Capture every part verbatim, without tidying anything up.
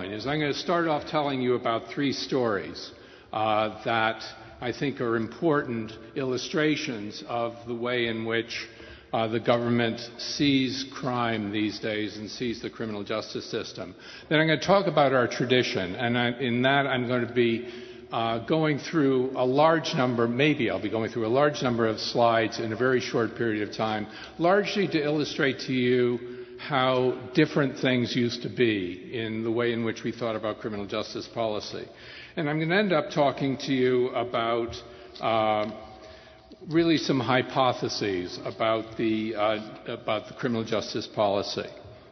PowerPoint is I'm going to start off telling you about three stories uh, that I think are important illustrations of the way in which uh, the government sees crime these days and sees the criminal justice system. Then I'm going to talk about our tradition, and I, in that I'm going to be uh, going through a large number, maybe I'll be going through a large number of slides in a very short period of time, largely to illustrate to you how different things used to be in the way in which we thought about criminal justice policy. And I'm going to end up talking to you about uh, really some hypotheses about the, uh, about the criminal justice policy.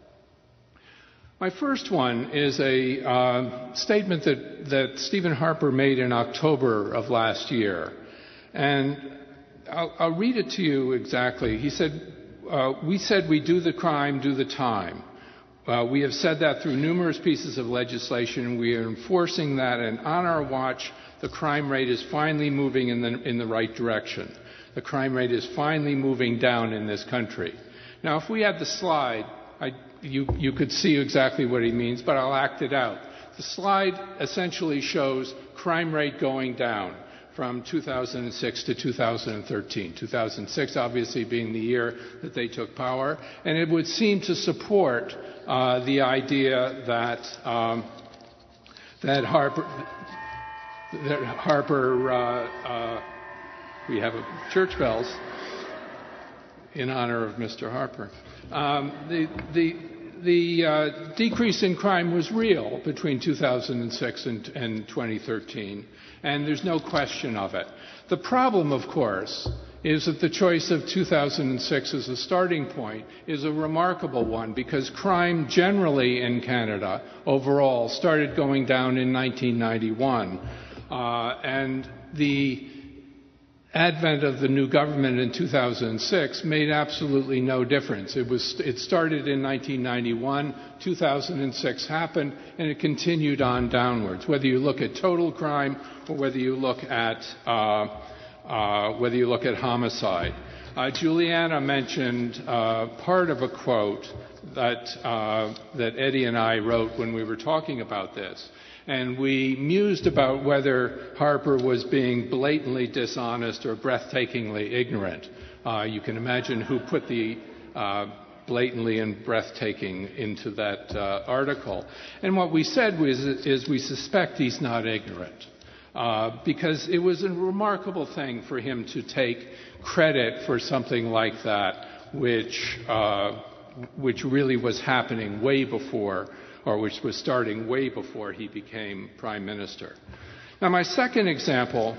My first one is a uh, statement that, that Stephen Harper made in October of last year. And I'll, I'll read it to you exactly. He said, Uh, we said we do the crime, do the time. Uh, we have said that through numerous pieces of legislation. We are enforcing that, and on our watch, the crime rate is finally moving in the, in the right direction. The crime rate is finally moving down in this country. Now, if we had the slide, I, you, you could see exactly what he means, but I'll act it out. The slide essentially shows crime rate going down from two thousand six to two thousand thirteen. two thousand six obviously being the year that they took power, and it would seem to support uh, the idea that um, that Harper, that Harper, uh, uh, we have a church bells in honor of Mister Harper. Um, the the The uh, decrease in crime was real between two thousand six and, and twenty thirteen, and there's no question of it. The problem, of course, is that the choice of two thousand six as a starting point is a remarkable one, because crime generally in Canada overall started going down in nineteen ninety-one, uh, and the advent of the new government in two thousand six made absolutely no difference. It was, it started in nineteen ninety-one, two thousand six happened, and it continued on downwards. Whether you look at total crime or whether you look at uh, uh, whether you look at homicide. Uh, Juliana mentioned uh, part of a quote that uh, that Eddie and I wrote when we were talking about this. And we mused about whether Harper was being blatantly dishonest or breathtakingly ignorant. Uh, you can imagine who put the uh, blatantly and breathtaking into that uh, article. And what we said was, is we suspect he's not ignorant, uh, because it was a remarkable thing for him to take credit for something like that, which, uh, which really was happening way before, or which was starting way before he became Prime Minister. Now, my second example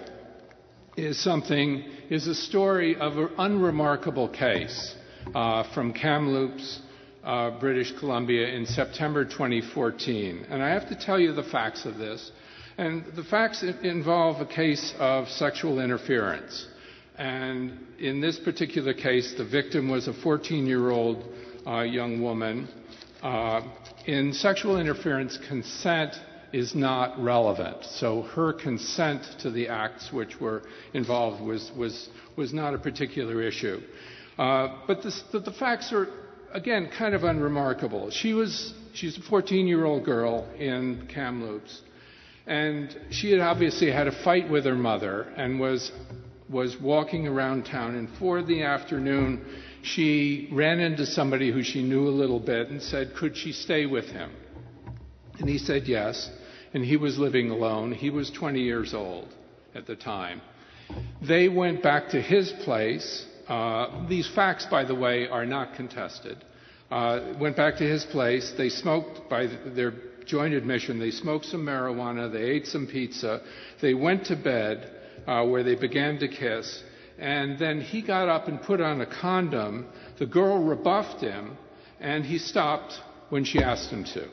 is something, is a story of an unremarkable case uh, from Kamloops, uh, British Columbia in September twenty fourteen. And I have to tell you the facts of this. And the facts involve a case of sexual interference. And in this particular case, the victim was a fourteen-year-old uh, young woman. Uh, in sexual interference, consent is not relevant. So her consent to the acts which were involved was, was, was not a particular issue. Uh, but this, the, the facts are, again, kind of unremarkable. She was, she's a fourteen-year-old girl in Kamloops, and she had obviously had a fight with her mother and was, was walking around town, and for the afternoon, she ran into somebody who she knew a little bit and said, could she stay with him? And he said yes, and he was living alone. He was twenty years old at the time. They went back to his place. Uh, these facts, by the way, are not contested. Uh, went back to his place. They smoked, by their joint admission, they smoked some marijuana, they ate some pizza. They went to bed, uh, where they began to kiss. And then he got up and put on a condom. The girl rebuffed him, and he stopped when she asked him to.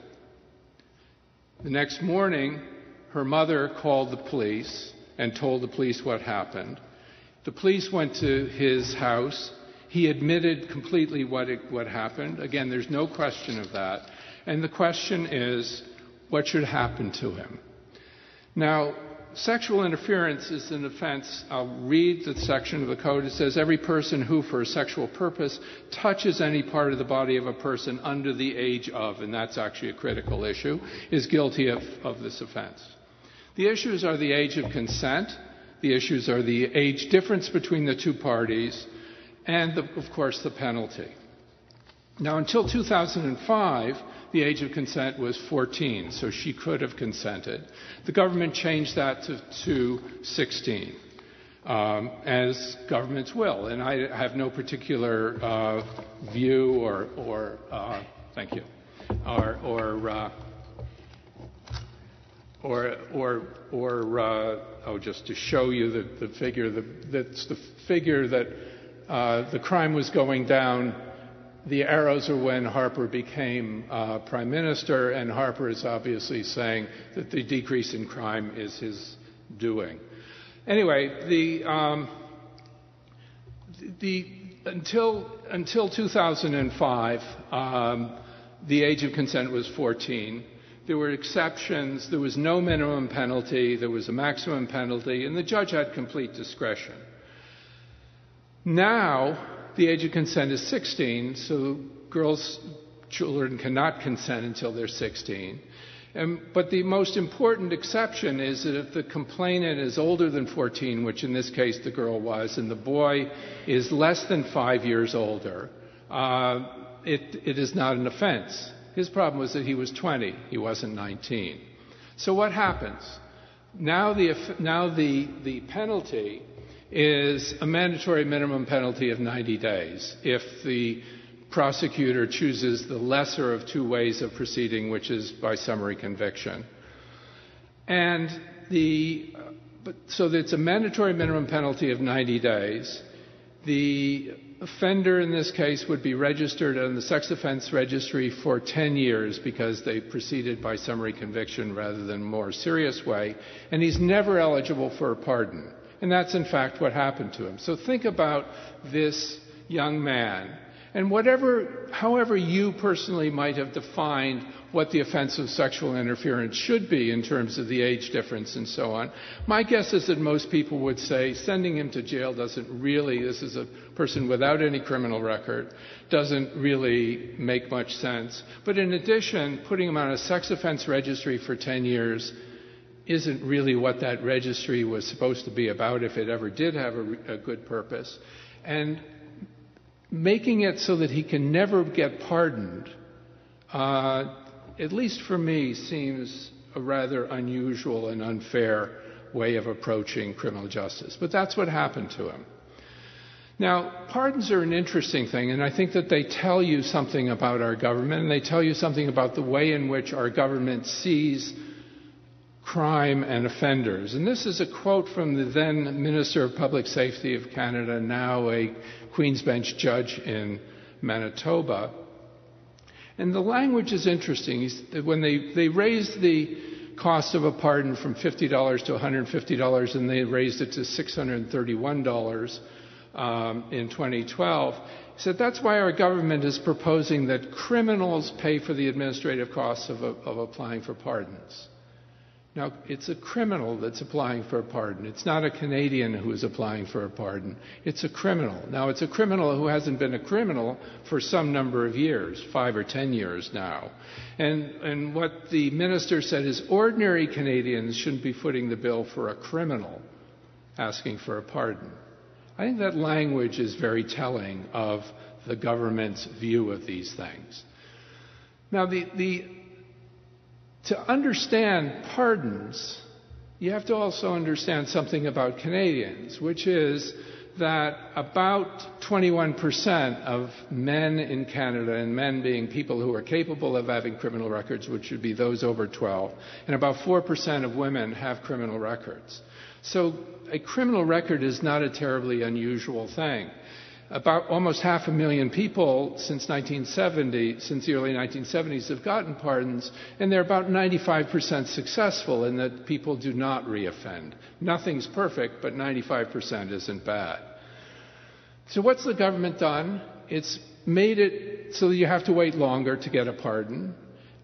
The next morning, her mother called the police and told the police what happened. The police went to his house. He admitted completely what, it, what happened. Again, there's no question of that. And the question is, what should happen to him? Now, sexual interference is an offense. I'll read the section of the code. It says, every person who, for a sexual purpose, touches any part of the body of a person under the age of, and that's actually a critical issue, is guilty of, of this offense. The issues are the age of consent. The issues are the age difference between the two parties, and, the, of course, the penalty. Now, until two thousand five, the age of consent was fourteen, so she could have consented. The government changed that to, to sixteen, um, as governments will. And I have no particular uh, view or, or uh, thank you, or, or, uh, or, or, or uh, oh, just to show you the, the figure, the, that's the figure that uh, the crime was going down. The arrows are when Harper became uh, prime minister, and Harper is obviously saying that the decrease in crime is his doing. Anyway, the, um, the until until two thousand five, um, the age of consent was fourteen. There were exceptions. There was no minimum penalty. There was a maximum penalty, and the judge had complete discretion. Now, the age of consent is sixteen, so girls, children cannot consent until they're sixteen. Um, but the most important exception is that if the complainant is older than fourteen, which in this case the girl was, and the boy is less than five years older, uh, it, it is not an offense. His problem was that he was twenty, he wasn't nineteen. So what happens? Now the, now the, the penalty is a mandatory minimum penalty of ninety days if the prosecutor chooses the lesser of two ways of proceeding, which is by summary conviction. And the, but, so it's a mandatory minimum penalty of ninety days. The offender in this case would be registered on the sex offense registry for ten years because they proceeded by summary conviction rather than a more serious way, and he's never eligible for a pardon. And that's, in fact, what happened to him. So think about this young man. And whatever, however you personally might have defined what the offense of sexual interference should be in terms of the age difference and so on, my guess is that most people would say sending him to jail doesn't really, this is a person without any criminal record, doesn't really make much sense. But in addition, putting him on a sex offense registry for ten years isn't really what that registry was supposed to be about, if it ever did have a, a good purpose. And making it so that he can never get pardoned, uh, at least for me, seems a rather unusual and unfair way of approaching criminal justice. But that's what happened to him. Now, pardons are an interesting thing, and I think that they tell you something about our government, and they tell you something about the way in which our government sees crime and offenders. And this is a quote from the then Minister of Public Safety of Canada, now a Queen's Bench judge in Manitoba. And the language is interesting. He's, when they, they raised the cost of a pardon from fifty dollars to one hundred fifty dollars, and they raised it to six hundred thirty-one dollars um, in twenty twelve, he said that's why our government is proposing that criminals pay for the administrative costs of, of applying for pardons. Now, it's a criminal that's applying for a pardon. It's not a Canadian who is applying for a pardon. It's a criminal. Now, it's a criminal who hasn't been a criminal for some number of years, five or ten years now. And, and what the minister said is ordinary Canadians shouldn't be footing the bill for a criminal asking for a pardon. I think that language is very telling of the government's view of these things. Now, the... the To understand pardons, you have to also understand something about Canadians, which is that about twenty-one percent of men in Canada, and men being people who are capable of having criminal records, which would be those over twelve, and about four percent of women have criminal records. So a criminal record is not a terribly unusual thing. About almost half a million people since nineteen seventy, since the early nineteen seventies, have gotten pardons, and they're about ninety-five percent successful in that people do not reoffend. Nothing's perfect, but ninety-five percent isn't bad. So what's the government done? It's made it so that you have to wait longer to get a pardon,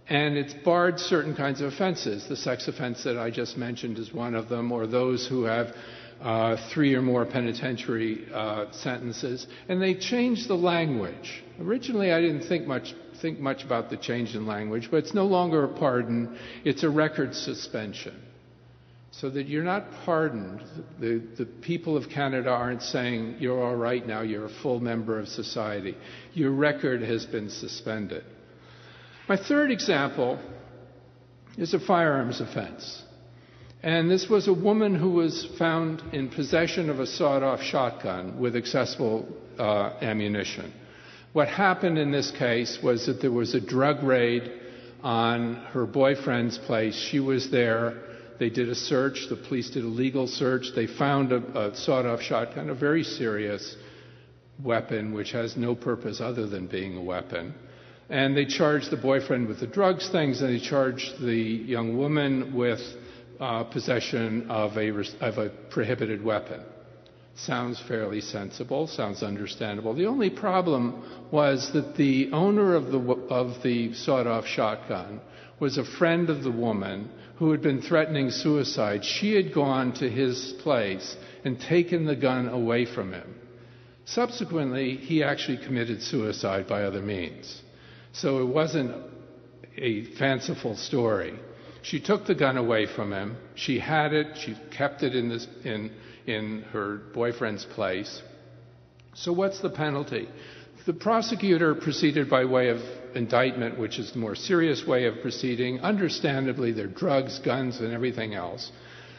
And it's barred certain kinds of offenses. The sex offense that I just mentioned is one of them, or those who have uh, three or more penitentiary uh, sentences. And they changed the language. Originally, I didn't think much think much about the change in language, but it's no longer a pardon, it's a record suspension. So that you're not pardoned. The, the people of Canada aren't saying, you're all right now, you're a full member of society. Your record has been suspended. My third example is a firearms offense. And this was a woman who was found in possession of a sawed-off shotgun with accessible uh, ammunition. What happened in this case was that there was a drug raid on her boyfriend's place. She was there. They did a search. The police did a legal search. They found a, a sawed-off shotgun, a very serious weapon which has no purpose other than being a weapon. And they charged the boyfriend with the drugs things, and they charged the young woman with uh, possession of a, of a prohibited weapon. Sounds fairly sensible, sounds understandable. The only problem was that the owner of the, of the sawed-off shotgun was a friend of the woman who had been threatening suicide. She had gone to his place and taken the gun away from him. Subsequently, he actually committed suicide by other means. So it wasn't a fanciful story. She took the gun away from him. She had it. She kept it in, this, in, in her boyfriend's place. So what's the penalty? The prosecutor proceeded by way of indictment, which is the more serious way of proceeding. Understandably, there are drugs, guns, and everything else.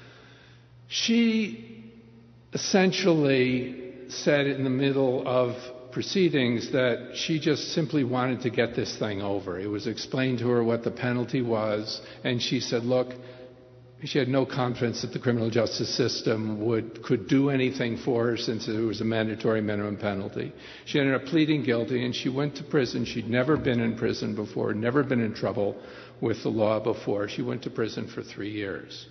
She essentially said in the middle of proceedings that she just simply wanted to get this thing over. It was explained to her what the penalty was, and she said, look, she had no confidence that the criminal justice system would could do anything for her since it was a mandatory minimum penalty. She ended up pleading guilty, and she went to prison. She'd never been in prison before, never been in trouble with the law before. She went to prison for three years.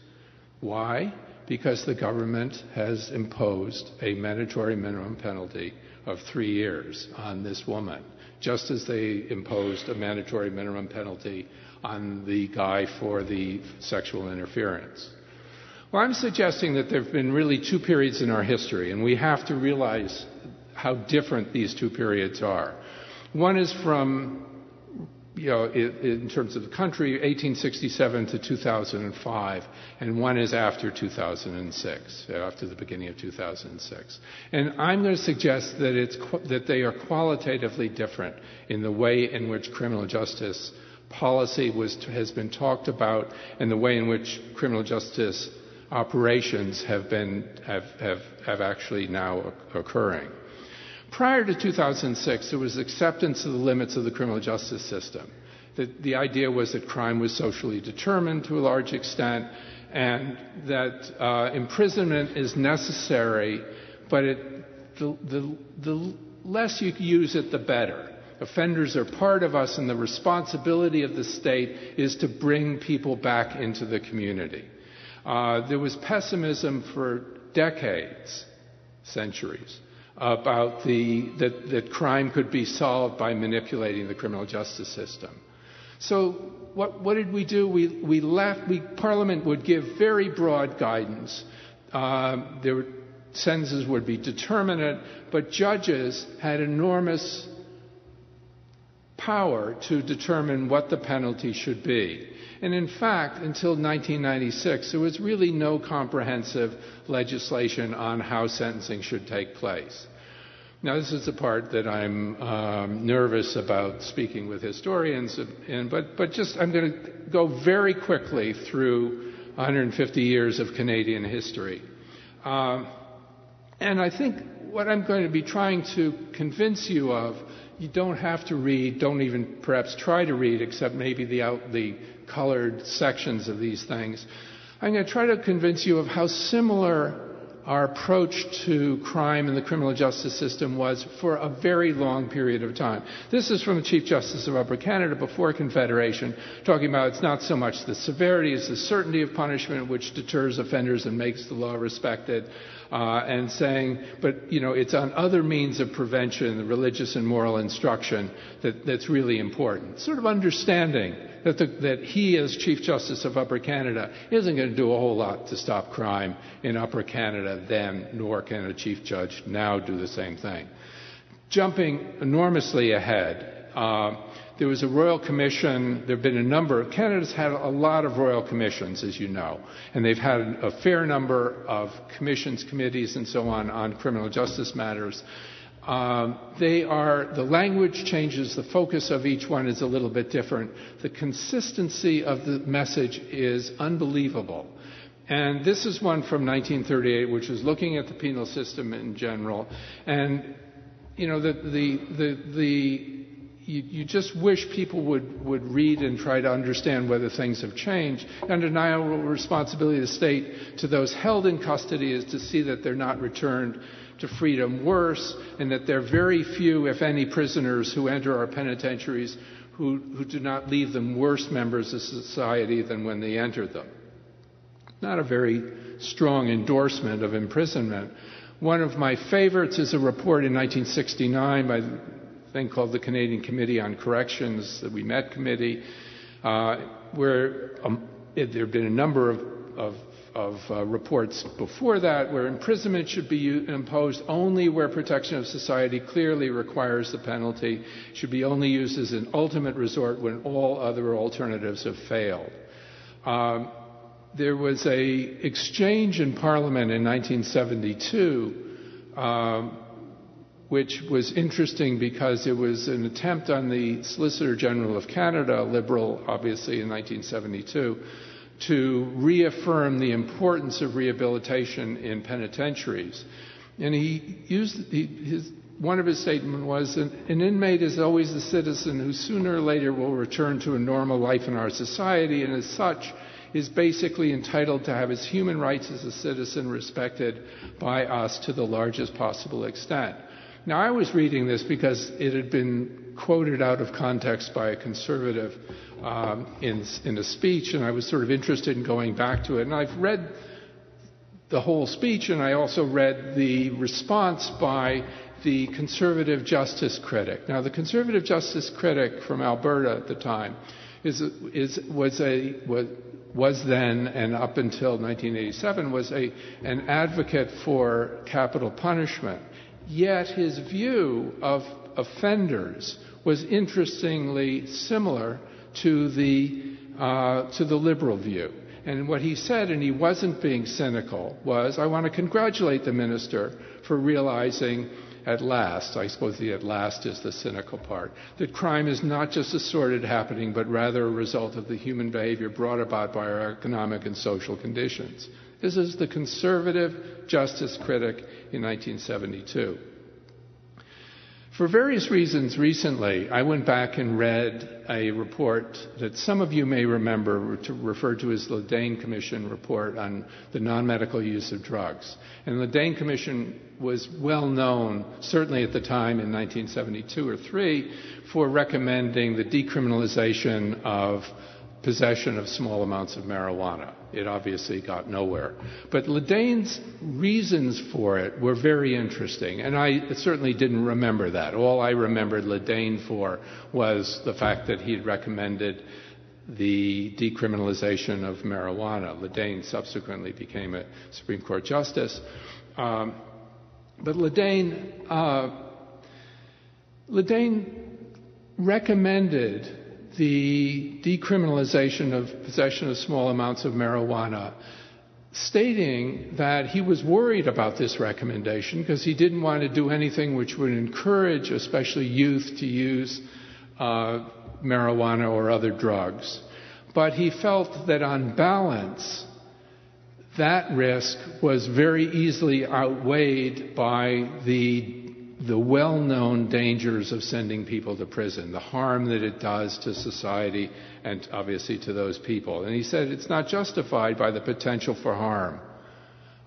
Why? Because the government has imposed a mandatory minimum penalty of three years on this woman, just as they imposed a mandatory minimum penalty on the guy for the sexual interference. Well, I'm suggesting that there have been really two periods in our history, and we have to realize how different these two periods are. One is from, you know, in terms of the country, eighteen sixty-seven to two thousand five, and one is after two thousand six, after the beginning of two thousand six. And I'm going to suggest that it's that they are qualitatively different in the way in which criminal justice policy was has been talked about, and the way in which criminal justice operations have been have have, have actually now occurring. Prior to two thousand six, there was acceptance of the limits of the criminal justice system. The, the idea was that crime was socially determined to a large extent, and that uh, imprisonment is necessary, but it, the, the, the less you use it, the better. Offenders are part of us, and the responsibility of the state is to bring people back into the community. Uh, there was pessimism for decades, centuries, about the that, that crime could be solved by manipulating the criminal justice system. So what, what did we do? We, we left. We, Parliament would give very broad guidance. Uh, there were, sentences would be determinate, but judges had enormous power to determine what the penalty should be. And in fact, until nineteen ninety-six, there was really no comprehensive legislation on how sentencing should take place. Now, this is the part that I'm um, nervous about speaking with historians, in, but, but just I'm going to go very quickly through one hundred fifty years of Canadian history. Um, and I think what I'm going to be trying to convince you of, you don't have to read, don't even perhaps try to read, except maybe the, out, the colored sections of these things. I'm going to try to convince you of how similar our approach to crime in the criminal justice system was for a very long period of time. This is from the Chief Justice of Upper Canada before Confederation, talking about it's not so much the severity as the certainty of punishment which deters offenders and makes the law respected, uh, and saying, but, you know, it's on other means of prevention, the religious and moral instruction, that, that's really important. Sort of understanding that, the, that he, as Chief Justice of Upper Canada, isn't going to do a whole lot to stop crime in Upper Canada then, nor can a Chief Judge now do the same thing. Jumping enormously ahead, uh, there was a Royal Commission. There have been a number. Canada's had a lot of Royal Commissions, as you know, and they've had a fair number of commissions, committees, and so on on criminal justice matters. Um, they are, the language changes, the focus of each one is a little bit different. The consistency of the message is unbelievable. And this is one from nineteen thirty-eight, which is looking at the penal system in general. And, you know, the, the, the, the you, you just wish people would, would read and try to understand whether things have changed. Undeniable responsibility of the state to those held in custody is to see that they're not returned to freedom. Worse, and that there are very few, if any, prisoners who enter our penitentiaries who, who do not leave them worse members of society than when they entered them. Not a very strong endorsement of imprisonment. One of my favorites is a report in nineteen sixty-nine by a thing called the Canadian Committee on Corrections, the We Met Committee, uh, where um, it, there have been a number of, of of uh, reports before that where imprisonment should be u- imposed only where protection of society clearly requires the penalty, should be only used as an ultimate resort when all other alternatives have failed. Um, there was a exchange in Parliament in nineteen seventy-two um, which was interesting because it was an attempt on the Solicitor General of Canada, a Liberal obviously in nineteen seventy-two, to reaffirm the importance of rehabilitation in penitentiaries. And he used, he, his, one of his statements was, an, an inmate is always a citizen who sooner or later will return to a normal life in our society, and as such is basically entitled to have his human rights as a citizen respected by us to the largest possible extent. Now, I was reading this because it had been quoted out of context by a conservative um, in, in a speech, and I was sort of interested in going back to it. And I've read the whole speech, and I also read the response by the conservative justice critic. Now, the conservative justice critic from Alberta at the time is, is, was, a, was, was then, and up until nineteen eighty-seven, was a, an advocate for capital punishment. Yet his view of offenders was interestingly similar to the, uh, to the liberal view. And what he said, and he wasn't being cynical, was, I want to congratulate the minister for realizing at last, I suppose the at last is the cynical part, that crime is not just a sordid happening, but rather a result of the human behavior brought about by our economic and social conditions. This is the conservative justice critic in nineteen seventy-two. For various reasons recently, I went back and read a report that some of you may remember referred to as the Ledane Commission report on the non-medical use of drugs. And the Ledane Commission was well known, certainly at the time in nineteen seventy-two or three, for recommending the decriminalization of possession of small amounts of marijuana. It obviously got nowhere. But Ledane's reasons for it were very interesting, and I certainly didn't remember that. All I remembered Ledane for was the fact that he'd recommended the decriminalization of marijuana. Ledane subsequently became a Supreme Court justice. Um, but Ledane, uh, Ledane recommended the decriminalization of possession of small amounts of marijuana, stating that he was worried about this recommendation because he didn't want to do anything which would encourage, especially youth, to use uh, marijuana or other drugs. But he felt that on balance, that risk was very easily outweighed by the the well-known dangers of sending people to prison, the harm that it does to society and obviously to those people. And he said it's not justified by the potential for harm.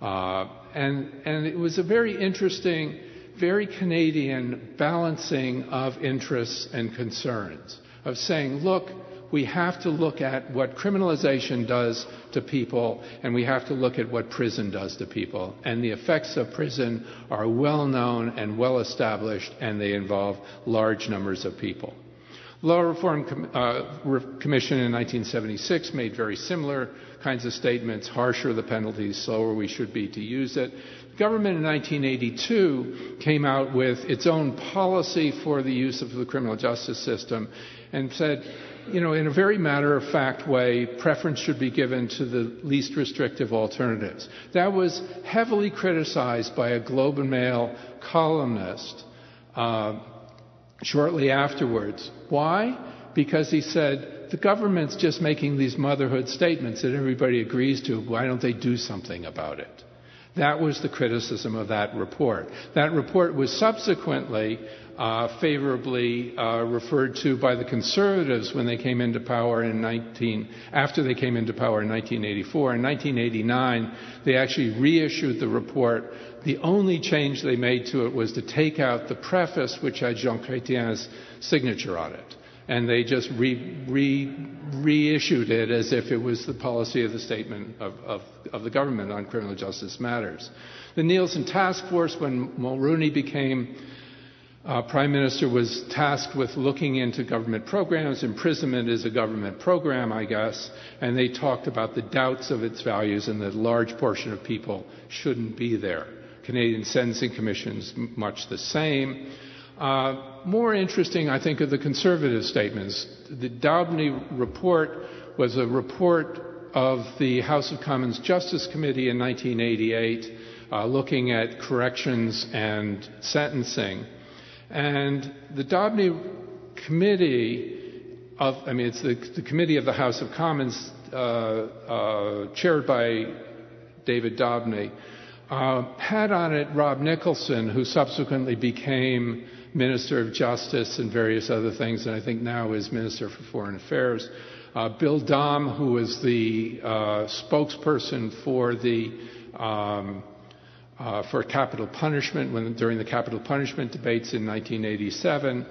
Uh, and, and it was a very interesting, very Canadian balancing of interests and concerns, of saying, look, we have to look at what criminalization does to people, and we have to look at what prison does to people. And the effects of prison are well known and well established, and they involve large numbers of people. Law Reform Com- uh, Commission in nineteen seventy-six made very similar kinds of statements: harsher the penalties, slower we should be to use it. The government in nineteen eighty-two came out with its own policy for the use of the criminal justice system and said, you know, in a very matter-of-fact way, preference should be given to the least restrictive alternatives. That was heavily criticized by a Globe and Mail columnist uh, shortly afterwards. Why? Because he said, the government's just making these motherhood statements that everybody agrees to. Why don't they do something about it? That was the criticism of that report. That report was subsequently uh, favorably uh, referred to by the Conservatives when they came into power in nineteen after they came into power in nineteen eighty-four. In nineteen eighty-nine, they actually reissued the report. The only change they made to it was to take out the preface, which had Jean Chrétien's signature on it. And they just re, re, reissued it as if it was the policy of the statement of, of, of the government on criminal justice matters. The Nielsen Task Force, when Mulroney became uh, Prime Minister, was tasked with looking into government programs. Imprisonment is a government program, I guess, and they talked about the doubts of its values and that a large portion of people shouldn't be there. Canadian Sentencing Commission's much the same. Uh, more interesting, I think, are the Conservative statements. The Daubney report was a report of the House of Commons Justice Committee in nineteen eighty-eight, uh, looking at corrections and sentencing. And the Daubney Committee of, I mean, it's the, the Committee of the House of Commons, uh, uh, chaired by David Daubney, uh, had on it Rob Nicholson, who subsequently became Minister of Justice and various other things, and I think now is Minister for Foreign Affairs. Uh, Bill Dahm, who was the uh, spokesperson for the um, uh, for capital punishment when during the capital punishment debates in nineteen eighty-seven.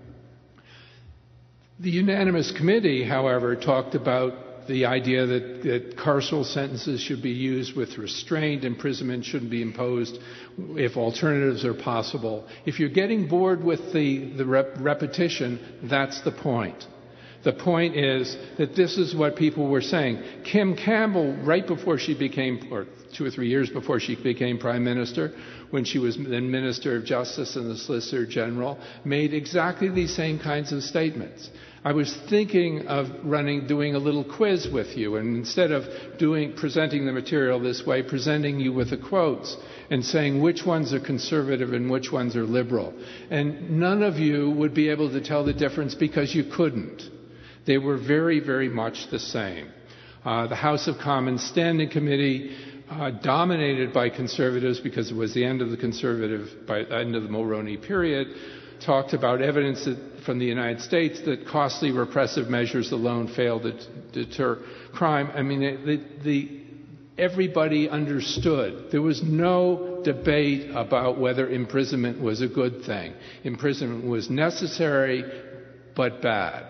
The unanimous committee, however, talked about the idea that, that carceral sentences should be used with restraint. Imprisonment shouldn't be imposed if alternatives are possible. If you're getting bored with the, the rep- repetition, that's the point. The point is that this is what people were saying. Kim Campbell, right before she became, or two or three years before she became Prime Minister, when she was then Minister of Justice and the Solicitor General, made exactly these same kinds of statements. I was thinking of running, doing a little quiz with you, and instead of doing, presenting the material this way, presenting you with the quotes and saying which ones are conservative and which ones are liberal. And none of you would be able to tell the difference because you couldn't. They were very, very much the same. Uh, the House of Commons Standing Committee, uh, dominated by conservatives because it was the end of the conservative, by the end of the Mulroney period, talked about evidence that, from the United States that costly repressive measures alone fail to deter crime. I mean, the, the, everybody understood. There was no debate about whether imprisonment was a good thing. Imprisonment was necessary, but bad.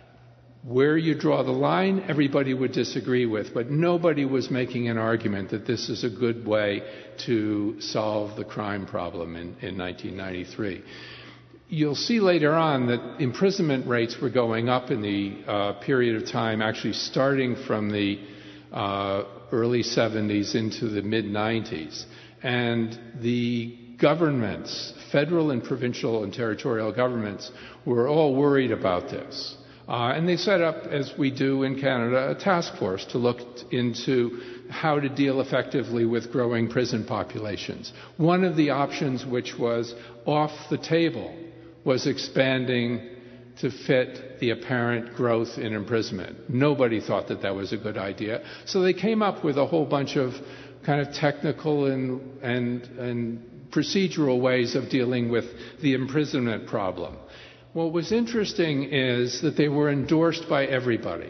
Where you draw the line, everybody would disagree with, but nobody was making an argument that this is a good way to solve the crime problem in, in nineteen ninety-three. You'll see later on that imprisonment rates were going up in the uh, period of time, actually starting from the uh, early seventies into the mid nineties. And the governments, federal and provincial and territorial governments, were all worried about this. Uh, and they set up, as we do in Canada, a task force to look into how to deal effectively with growing prison populations. One of the options which was off the table was expanding to fit the apparent growth in imprisonment. Nobody thought that that was a good idea. So they came up with a whole bunch of kind of technical and, and, and procedural ways of dealing with the imprisonment problem. What was interesting is that they were endorsed by everybody.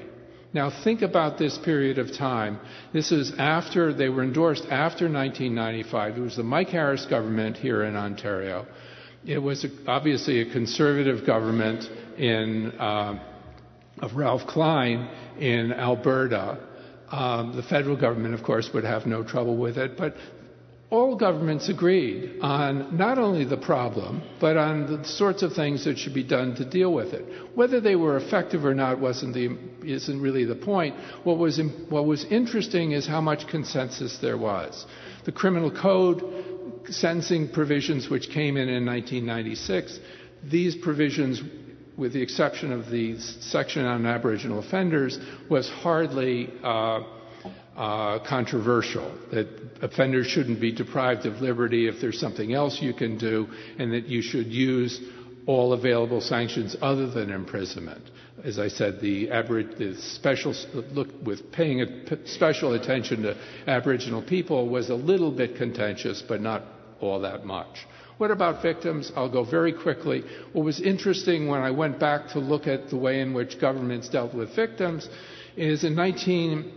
Now think about this period of time. This is after, they were endorsed after nineteen ninety-five. It was the Mike Harris government here in Ontario. It was a, obviously a conservative government in, uh, of Ralph Klein in Alberta. Um, the federal government, of course, would have no trouble with it, but all governments agreed on not only the problem, but on the sorts of things that should be done to deal with it. Whether they were effective or not wasn't the, isn't really the point. What was, what was interesting is how much consensus there was. The criminal code sentencing provisions which came in in nineteen ninety-six, these provisions, with the exception of the section on Aboriginal offenders, was hardly uh, Uh, controversial, that offenders shouldn't be deprived of liberty if there's something else you can do, and that you should use all available sanctions other than imprisonment. As I said, the, Abori- the special look with paying a p- special attention to Aboriginal people was a little bit contentious, but not all that much. What about victims? I'll go very quickly. What was interesting when I went back to look at the way in which governments dealt with victims is in nineteen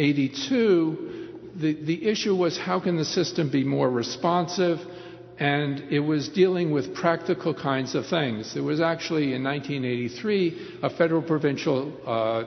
eighty-two, the, the issue was how can the system be more responsive, and it was dealing with practical kinds of things. There was actually in nineteen eighty-three a federal provincial uh,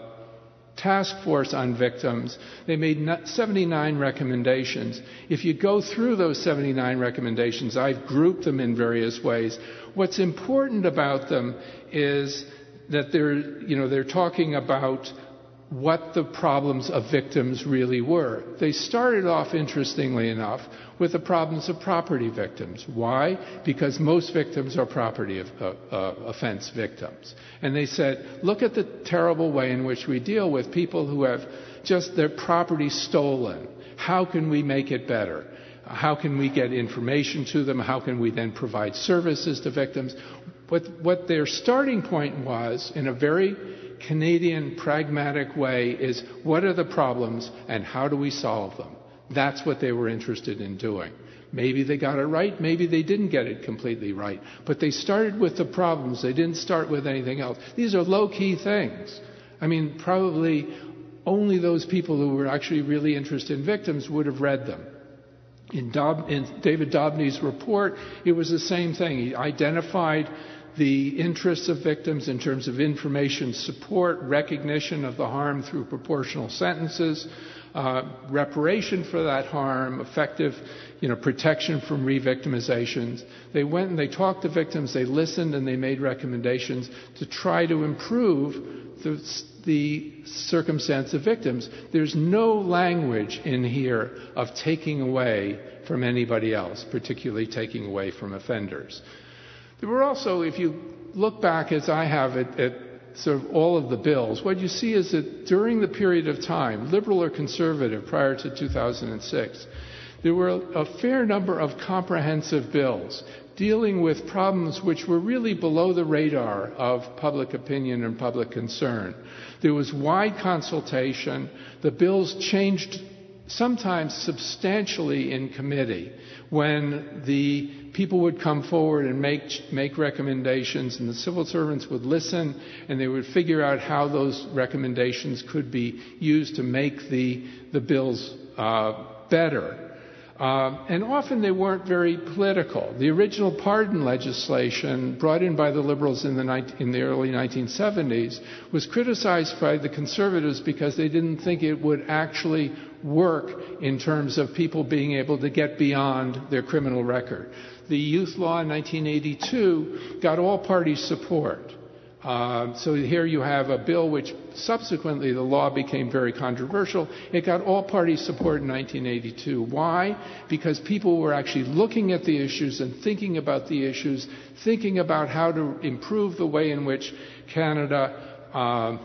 task force on victims. They made seventy-nine recommendations. If you go through those seventy-nine recommendations, I've grouped them in various ways. What's important about them is that they're, you know, they're talking about what the problems of victims really were. They started off, interestingly enough, with the problems of property victims. Why? Because most victims are property of, uh, uh, offense victims. And they said, look at the terrible way in which we deal with people who have just their property stolen. How can we make it better? How can we get information to them? How can we then provide services to victims? What, what their starting point was, in a very Canadian pragmatic way, is what are the problems and how do we solve them? That's what they were interested in doing. Maybe they got it right, maybe they didn't get it completely right, but they started with the problems. They didn't start with anything else. These are low-key things. I mean, probably only those people who were actually really interested in victims would have read them. In, Dob- in David Dobney's report, it was the same thing. He identified the interests of victims in terms of information support, recognition of the harm through proportional sentences, uh, reparation for that harm, effective, you know, protection from re-victimizations. They went and they talked to victims, they listened, and they made recommendations to try to improve the, the circumstance of victims. There's no language in here of taking away from anybody else, particularly taking away from offenders. There were also, if you look back as I have at, at sort of all of the bills, what you see is that during the period of time, liberal or conservative, prior to two thousand six, there were a fair number of comprehensive bills dealing with problems which were really below the radar of public opinion and public concern. There was wide consultation. The bills changed sometimes substantially in committee when the people would come forward and make make recommendations, and the civil servants would listen, and they would figure out how those recommendations could be used to make the the bills uh, better. Uh, and often they weren't very political. The original pardon legislation brought in by the Liberals in the, in the early nineteen seventies was criticized by the Conservatives because they didn't think it would actually work in terms of people being able to get beyond their criminal record. The youth law in nineteen eighty-two got all party support. Uh, so here you have a bill which subsequently the law became very controversial. It got all party support in nineteen eighty-two. Why? Because people were actually looking at the issues and thinking about the issues, thinking about how to improve the way in which Canada uh,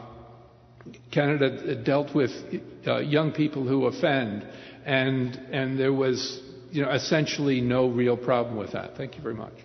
Canada dealt with uh, young people who offend, and and there was, you know, essentially no real problem with that. Thank you very much.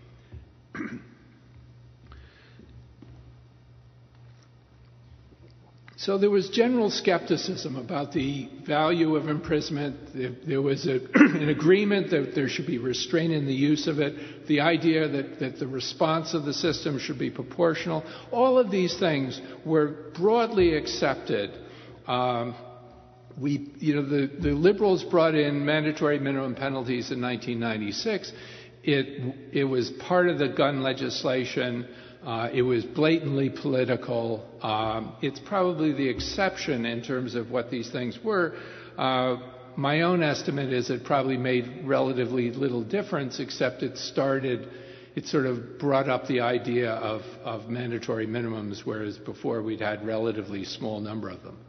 So there was general skepticism about the value of imprisonment. There, there was a, an agreement that there should be restraint in the use of it, the idea that, that the response of the system should be proportional. All of these things were broadly accepted Um, we, you know, the, the Liberals brought in mandatory minimum penalties in nineteen ninety-six. It, it was part of the gun legislation. Uh, it was blatantly political. Um, it's probably the exception in terms of what these things were. Uh, my own estimate is it probably made relatively little difference, except it started, it sort of brought up the idea of, of mandatory minimums, whereas before we'd had relatively small number of them.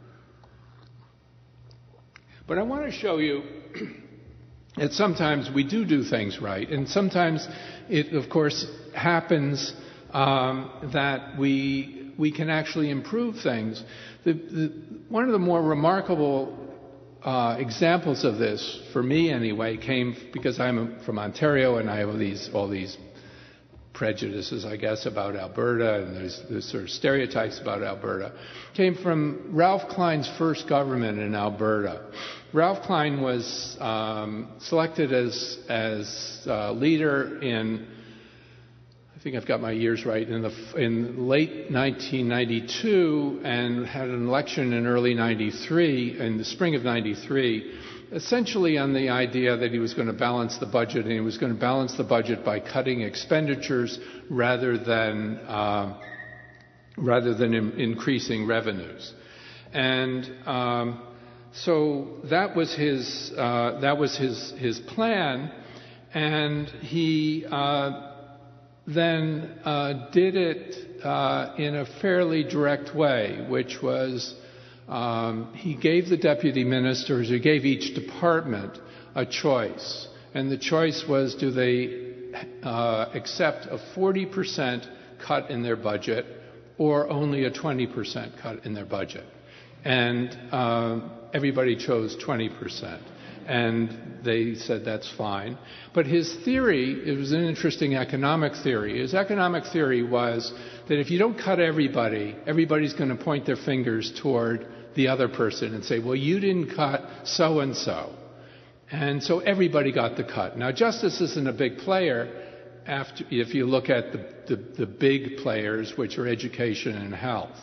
But I want to show you that sometimes we do do things right, and sometimes it, of course, happens um, that we we can actually improve things. The, the, one of the more remarkable uh, examples of this, for me anyway, came because I'm from Ontario and I have all these all these prejudices, I guess, about Alberta, and there's, there's sort of stereotypes about Alberta, came from Ralph Klein's first government in Alberta. Ralph Klein was um, selected as as uh, leader in, I think I've got my years right, in the in late nineteen ninety-two, and had an election in early ninety-three, in the spring of ninety-three, essentially on the idea that he was going to balance the budget, and he was going to balance the budget by cutting expenditures rather than uh, rather than in, increasing revenues. And um, so that was his uh, that was his his plan, and he uh, then uh, did it uh, in a fairly direct way, which was um, he gave the deputy ministers, he gave each department a choice, and the choice was, do they uh, accept a forty percent cut in their budget or only a twenty percent cut in their budget? And uh, everybody chose twenty percent. And they said that's fine. But his theory, it was an interesting economic theory. His economic theory was that if you don't cut everybody, everybody's going to point their fingers toward the other person and say, well, you didn't cut so-and-so. And so everybody got the cut. Now, Justice isn't a big player after, if you look at the, the, the big players, which are education and health.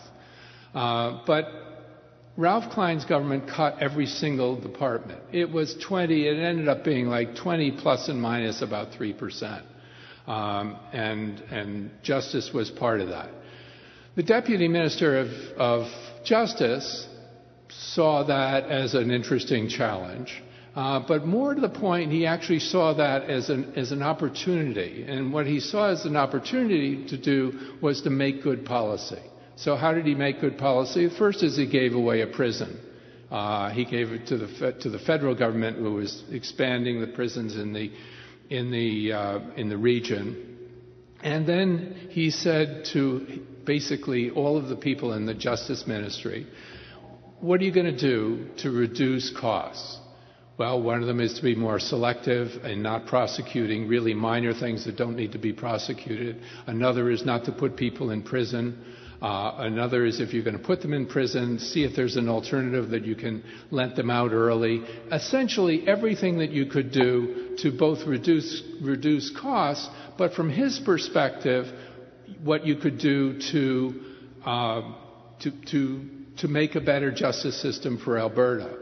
Uh, but Ralph Klein's government cut every single department. It was twenty, it ended up being like twenty plus and minus about three percent. Um, and, and Justice was part of that. The Deputy Minister of, of Justice saw that as an interesting challenge. Uh, but more to the point, he actually saw that as an, as an opportunity. And what he saw as an opportunity to do was to make good policy. So how did he make good policy? First is he gave away a prison. Uh, he gave it to the fe- to the federal government, who was expanding the prisons in the in the uh, in the region. And then he said to basically all of the people in the Justice Ministry, what are you going to do to reduce costs? Well, one of them is to be more selective and not prosecuting really minor things that don't need to be prosecuted. Another is not to put people in prison. Uh, another is, if you're going to put them in prison, see if there's an alternative that you can let them out early. Essentially, everything that you could do to both reduce reduce costs, but from his perspective, what you could do to uh, to to to make a better justice system for Alberta.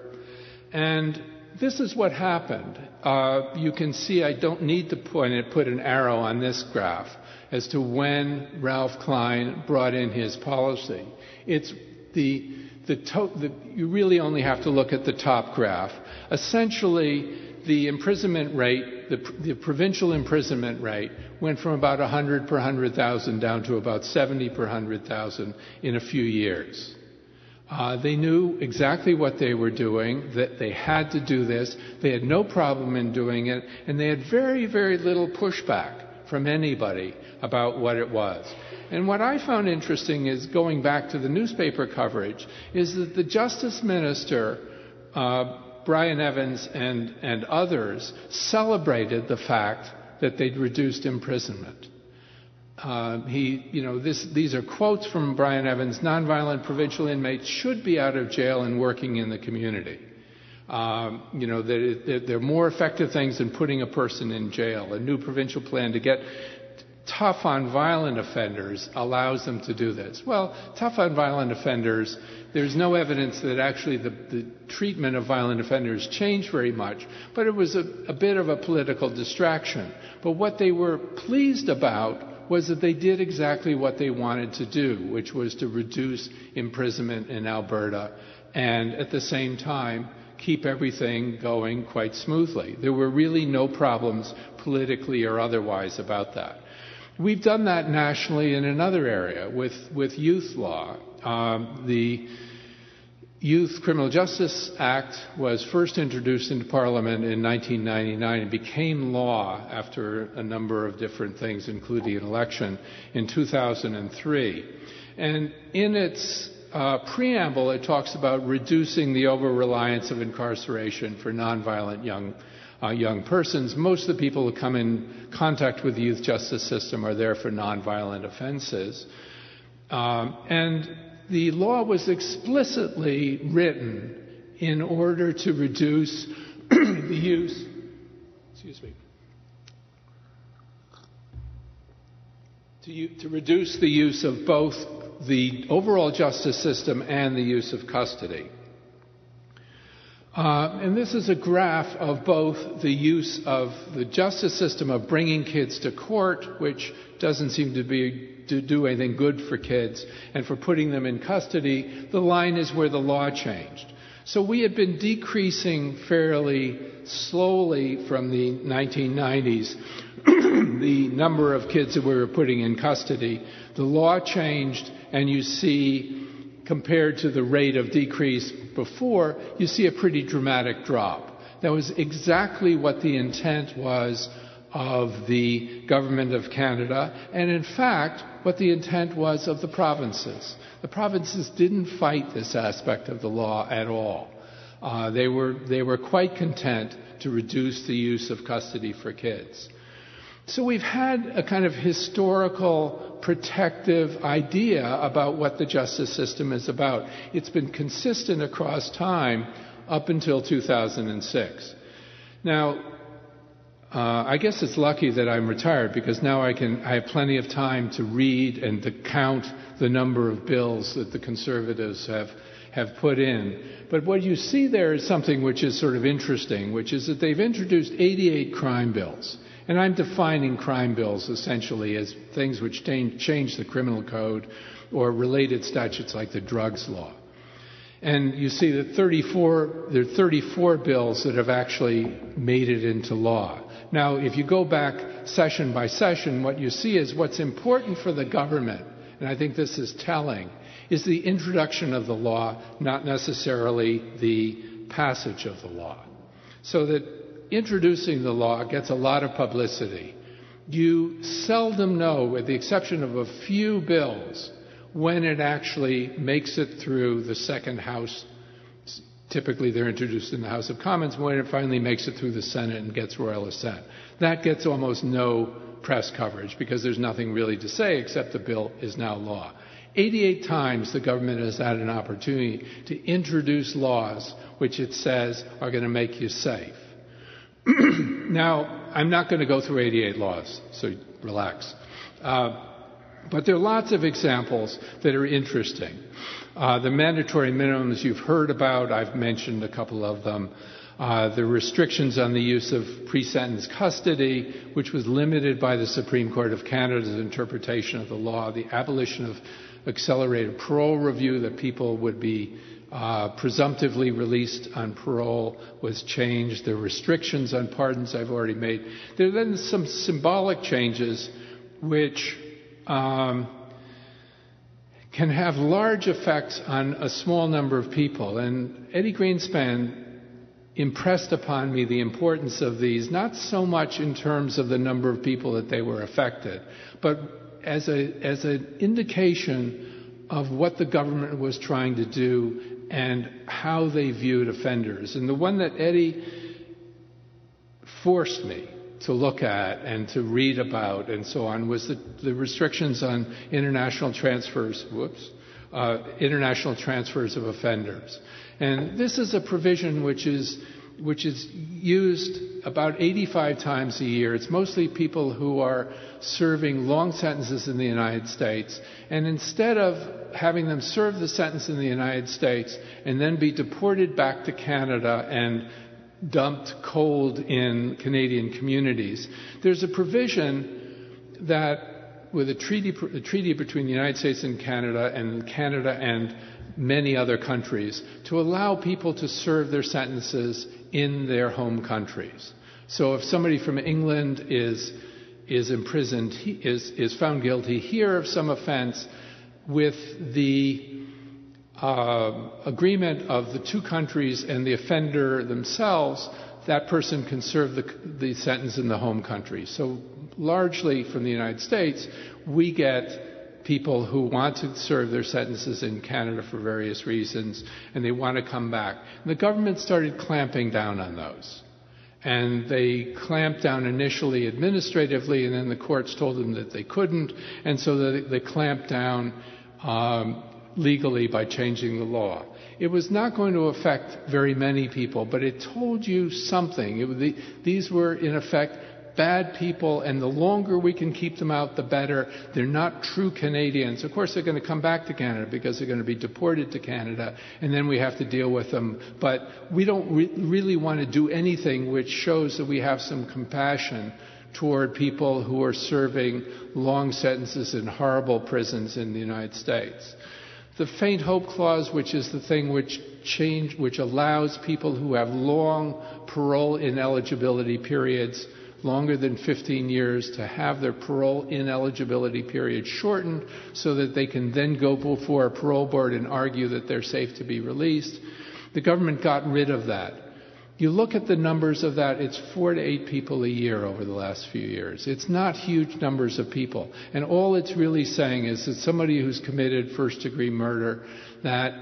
And this is what happened. Uh, you can see, I don't need to point it, put an arrow on this graph as to when Ralph Klein brought in his policy. It's the, the, to, the you really only have to look at the top graph. Essentially, the imprisonment rate, the, the provincial imprisonment rate, went from about one hundred per one hundred thousand down to about seventy per one hundred thousand in a few years. Uh, they knew exactly what they were doing, that they had to do this. They had no problem in doing it, and they had very, very little pushback from anybody about what it was. And what I found interesting is, going back to the newspaper coverage, is that the Justice Minister, uh, Brian Evans and, and others, celebrated the fact that they'd reduced imprisonment. Uh, he, you know, this, these are quotes from Brian Evans: nonviolent provincial inmates should be out of jail and working in the community. Um, you know, there, there are more effective things than putting a person in jail. A new provincial plan to get tough on violent offenders allows them to do this. Well, tough on violent offenders, there's no evidence that actually the, the treatment of violent offenders changed very much, but it was a, a bit of a political distraction. But what they were pleased about was that they did exactly what they wanted to do, which was to reduce imprisonment in Alberta and at the same time keep everything going quite smoothly. There were really no problems politically or otherwise about that. We've done that nationally in another area with, with youth law. Um, the Youth Criminal Justice Act was first introduced into Parliament in nineteen ninety-nine and became law after a number of different things, including an election, in two thousand three. And in its uh, preamble, it talks about reducing the over-reliance of incarceration for nonviolent young Uh, young persons. Most of the people who come in contact with the youth justice system are there for nonviolent offenses. Um, and the law was explicitly written in order to reduce the use, excuse me, to, to reduce the use of both the overall justice system and the use of custody. Uh, and this is a graph of both the use of the justice system of bringing kids to court, which doesn't seem to be to do anything good for kids, and for putting them in custody. The line is where the law changed. So we had been decreasing fairly slowly from the nineteen nineties the number of kids that we were putting in custody. The law changed, and you see, compared to the rate of decrease before, you see a pretty dramatic drop. That was exactly what the intent was of the Government of Canada, and in fact, what the intent was of the provinces. The provinces didn't fight this aspect of the law at all. Uh, they were, they were quite content to reduce the use of custody for kids. So we've had a kind of historical protective idea about what the justice system is about. It's been consistent across time up until two thousand six. Now, uh, I guess it's lucky that I'm retired, because now I can I have plenty of time to read and to count the number of bills that the Conservatives have have put in. But what you see there is something which is sort of interesting, which is that they've introduced eighty-eight crime bills. And I'm defining crime bills essentially as things which change the criminal code or related statutes like the drugs law. And you see that thirty-four, there are thirty-four bills that have actually made it into law. Now, if you go back session by session, what you see is what's important for the government, and I think this is telling, is the introduction of the law, not necessarily the passage of the law. So that introducing the law gets a lot of publicity. You seldom know, with the exception of a few bills, when it actually makes it through the second House. Typically they're introduced in the House of Commons, when it finally makes it through the Senate and gets royal assent. That gets almost no press coverage, because there's nothing really to say except the bill is now law. eighty-eight times the government has had an opportunity to introduce laws which it says are going to make you safe. Now, I'm not going to go through eighty-eight laws, so relax. Uh, but there are lots of examples that are interesting. Uh, the mandatory minimums you've heard about, I've mentioned a couple of them. Uh, the restrictions on the use of pre-sentence custody, which was limited by the Supreme Court of Canada's interpretation of the law. The abolition of accelerated parole review, that people would be Uh, presumptively released on parole, was changed. The restrictions on pardons I've already made. There are then some symbolic changes which um, can have large effects on a small number of people. And Eddie Greenspan impressed upon me the importance of these, not so much in terms of the number of people that they were affected, but as a as an indication of what the government was trying to do and how they viewed offenders. And the one that Eddie forced me to look at and to read about and so on was the, the restrictions on international transfers, whoops, uh, international transfers of offenders. And this is a provision which is, which is used about eighty-five times a year. It's mostly people who are serving long sentences in the United States. And instead of having them serve the sentence in the United States and then be deported back to Canada and dumped cold in Canadian communities, there's a provision that, with a treaty, a treaty between the United States and Canada, and Canada and many other countries, to allow people to serve their sentences in their home countries. So if somebody from England is is imprisoned, he is is found guilty here of some offense, with the uh, agreement of the two countries and the offender themselves, that person can serve the, the sentence in the home country. So largely from the United States, we get people who want to serve their sentences in Canada for various reasons, and they want to come back. And the government started clamping down on those. And they clamped down initially administratively, and then the courts told them that they couldn't, and so they, they clamped down um, legally by changing the law. It was not going to affect very many people, but it told you something. It, the, these were, in effect, bad people, and the longer we can keep them out, the better. They're not true Canadians. Of course, they're going to come back to Canada because they're going to be deported to Canada, and then we have to deal with them. But we don't re- really want to do anything which shows that we have some compassion toward people who are serving long sentences in horrible prisons in the United States. The faint hope clause, which is the thing which change, which allows people who have long parole ineligibility periods, longer than fifteen years, to have their parole ineligibility period shortened so that they can then go before a parole board and argue that they're safe to be released. The government got rid of that. You look at the numbers of that, it's four to eight people a year over the last few years. It's not huge numbers of people. And all it's really saying is that somebody who's committed first-degree murder, that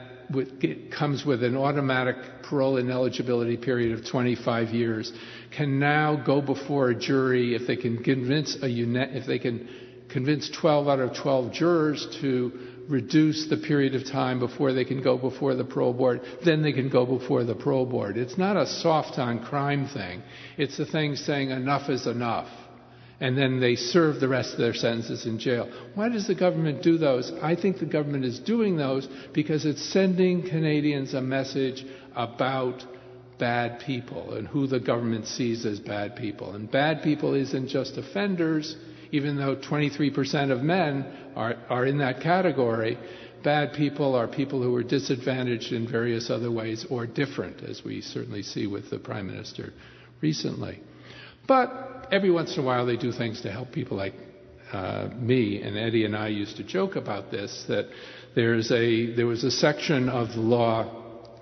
it comes with an automatic parole ineligibility period of twenty-five years, can now go before a jury if they can convince a uni- if they can convince twelve out of twelve jurors to reduce the period of time before they can go before the parole board, then they can go before the parole board. It's not a soft on crime thing. It's a thing saying enough is enough. And then they serve the rest of their sentences in jail. Why does the government do those? I think the government is doing those because it's sending Canadians a message about bad people and who the government sees as bad people. And bad people isn't just offenders, even though twenty-three percent of men are, are in that category. Bad people are people who are disadvantaged in various other ways or different, as we certainly see with the Prime Minister recently. But every once in a while they do things to help people like uh, me, and Eddie and I used to joke about this, that there's a, there was a section of the law,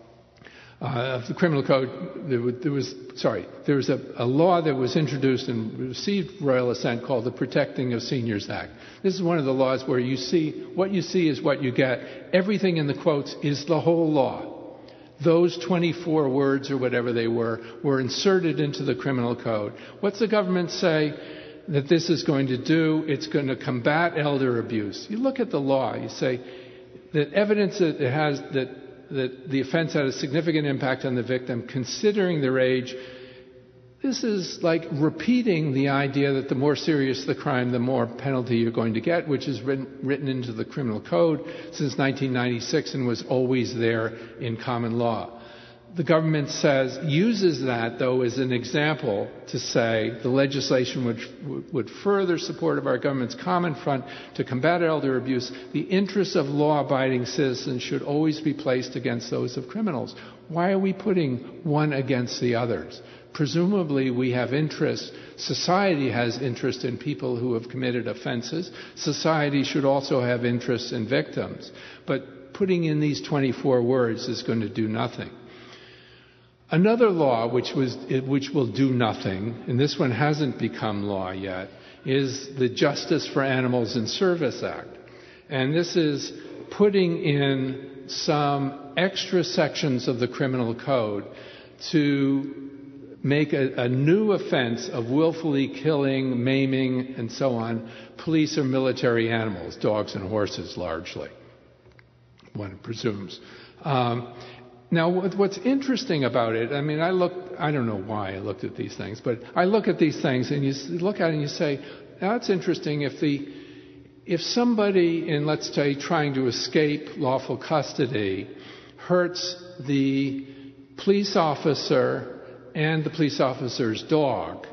uh, of the criminal code, there was, there was sorry, there was a, a law that was introduced and received royal assent called the Protecting of Seniors Act. This is one of the laws where you see, what you see is what you get. Everything in the quotes is the whole law. Those twenty-four words or whatever they were, were inserted into the criminal code. What's the government say that this is going to do? It's going to combat elder abuse. You look at the law, you say that evidence that it has, that, that the offense had a significant impact on the victim, considering their age. This is like repeating the idea that the more serious the crime, the more penalty you're going to get, which is written, written into the criminal code since nineteen ninety-six and was always there in common law. The government says, uses that, though, as an example to say the legislation would, would further support of our government's common front to combat elder abuse. The interests of law-abiding citizens should always be placed against those of criminals. Why are we putting one against the others? Presumably we have interest, society has interest in people who have committed offenses. Society should also have interest in victims. But putting in these twenty-four words is going to do nothing. Another law which, was, which will do nothing, and this one hasn't become law yet, is the Justice for Animals in Service Act. And this is putting in some extra sections of the criminal code to make a, a new offense of willfully killing, maiming, and so on, police or military animals, dogs and horses largely, one presumes. Um, now, what's interesting about it, I mean, I look, I don't know why I looked at these things, but I look at these things and you look at it and you say, that's interesting. If the, if somebody in, let's say, trying to escape lawful custody hurts the police officer and the police officer's dog,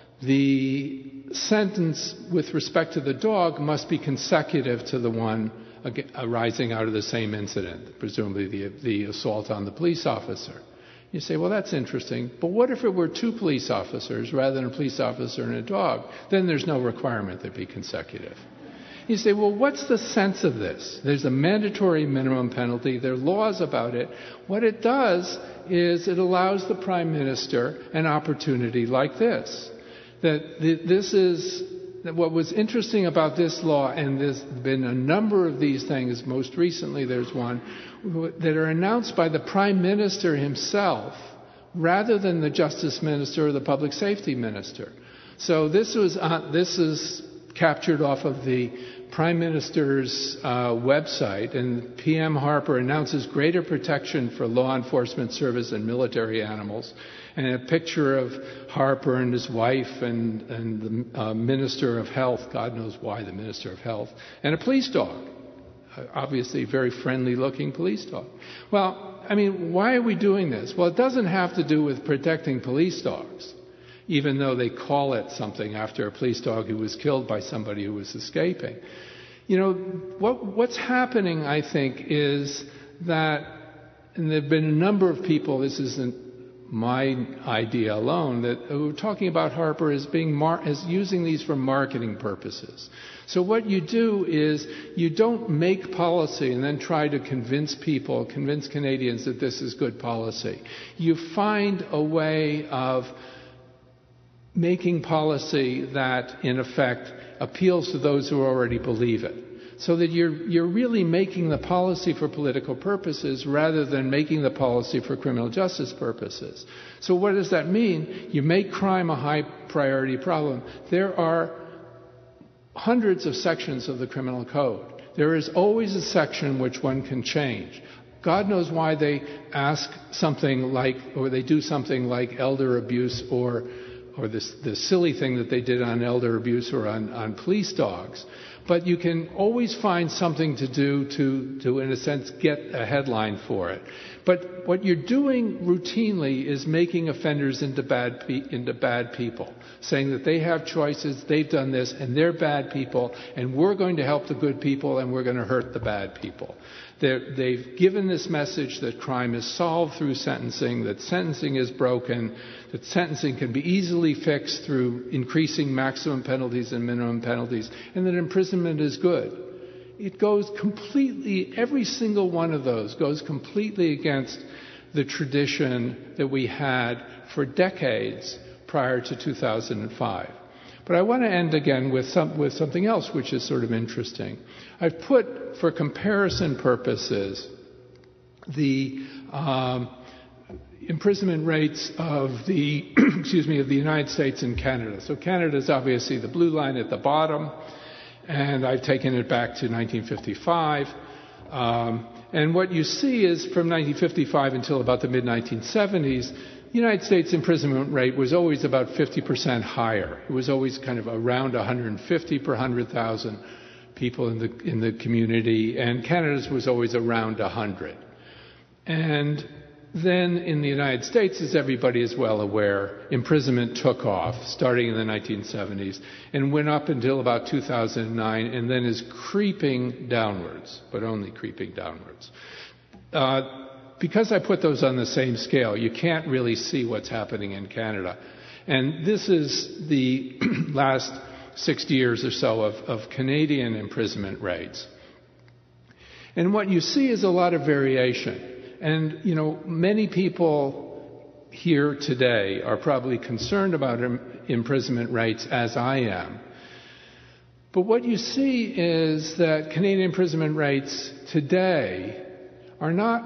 the sentence with respect to the dog must be consecutive to the one arising out of the same incident, presumably the, the assault on the police officer. You say, well, that's interesting, but what if it were two police officers rather than a police officer and a dog? Then there's no requirement that be consecutive. You say, well, what's the sense of this? There's a mandatory minimum penalty. There are laws about it. What it does is it allows the Prime Minister an opportunity like this. That this is that what was interesting about this law, and there's been a number of these things, most recently there's one, that are announced by the Prime Minister himself rather than the Justice Minister or the Public Safety Minister. So this was uh, this is captured off of the Prime Minister's uh, website, and P M Harper announces greater protection for law enforcement service and military animals, and a picture of Harper and his wife and, and the uh, Minister of Health, God knows why the Minister of Health, and a police dog, uh, obviously a very friendly-looking police dog. Well, I mean, why are we doing this? Well, it doesn't have to do with protecting police dogs, even though they call it something after a police dog who was killed by somebody who was escaping. You know, what, what's happening, I think, is that, and there have been a number of people, this isn't my idea alone, that who are talking about Harper as being mar- as using these for marketing purposes. So what you do is you don't make policy and then try to convince people, convince Canadians that this is good policy. You find a way of making policy that, in effect, appeals to those who already believe it. So that you're, you're really making the policy for political purposes rather than making the policy for criminal justice purposes. So what does that mean? You make crime a high priority problem. There are hundreds of sections of the criminal code. There is always a section which one can change. God knows why they ask something like, or they do something like elder abuse or or this, this silly thing that they did on elder abuse or on, on police dogs. But you can always find something to do to, to, in a sense, get a headline for it. But what you're doing routinely is making offenders into bad, pe- into bad people, saying that they have choices, they've done this, and they're bad people, and we're going to help the good people, and we're going to hurt the bad people. They're, they've given this message that crime is solved through sentencing, that sentencing is broken, that sentencing can be easily fixed through increasing maximum penalties and minimum penalties, and that imprisonment is good. It goes completely, every single one of those goes completely against the tradition that we had for decades prior to two thousand five. But I want to end again with, some, with something else which is sort of interesting. I've put, for comparison purposes, the um, imprisonment rates of the excuse me of the United States and Canada. So Canada is obviously the blue line at the bottom, and I've taken it back to nineteen fifty-five. Um, and what you see is from nineteen fifty-five until about the mid nineteen seventies, the United States imprisonment rate was always about fifty percent higher. It was always kind of around one hundred fifty per one hundred thousand people in the in the community, and Canada's was always around one hundred. And then in the United States, as everybody is well aware, imprisonment took off starting in the nineteen seventies and went up until about two thousand nine, and then is creeping downwards, but only creeping downwards. Uh, Because I put those on the same scale, you can't really see what's happening in Canada. And this is the last sixty years or so of, of Canadian imprisonment rates. And what you see is a lot of variation. And, you know, many people here today are probably concerned about im- imprisonment rates, as I am. But what you see is that Canadian imprisonment rates today are not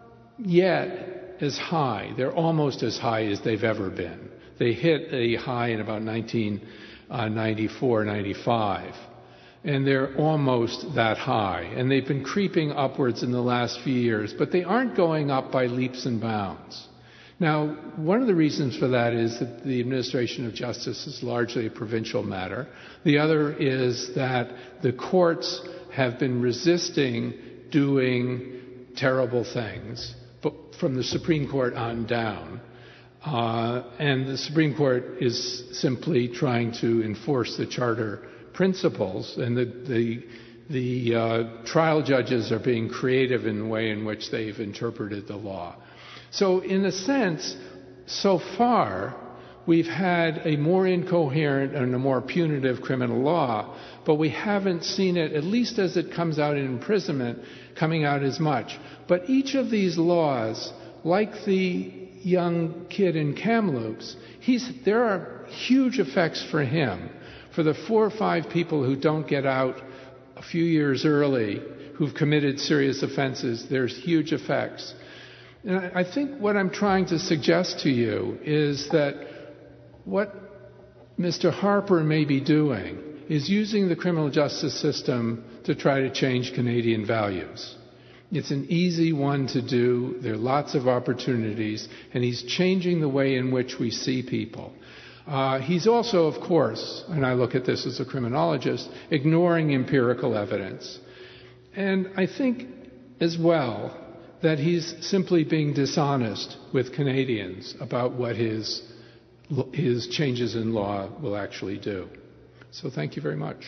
yet as high. They're almost as high as they've ever been. They hit a high in about nineteen ninety-four, ninety-five. and they're almost that high. And they've been creeping upwards in the last few years, but they aren't going up by leaps and bounds. Now, one of the reasons for that is that the administration of justice is largely a provincial matter. The other is that the courts have been resisting doing terrible things, but from the Supreme Court on down. Uh, and the Supreme Court is simply trying to enforce the Charter principles, and the the, the uh, trial judges are being creative in the way in which they've interpreted the law. So in a sense, so far, we've had a more incoherent and a more punitive criminal law, but we haven't seen it, at least as it comes out in imprisonment, coming out as much. But each of these laws, like the young kid in Kamloops, he's, there are huge effects for him. For the four or five people who don't get out a few years early, who've committed serious offenses, there's huge effects. And I think what I'm trying to suggest to you is that what Mister Harper may be doing is using the criminal justice system to try to change Canadian values. It's an easy one to do. There are lots of opportunities, and he's changing the way in which we see people. Uh, he's also, of course, and I look at this as a criminologist, ignoring empirical evidence. And I think as well that he's simply being dishonest with Canadians about what his, his changes in law will actually do. So thank you very much.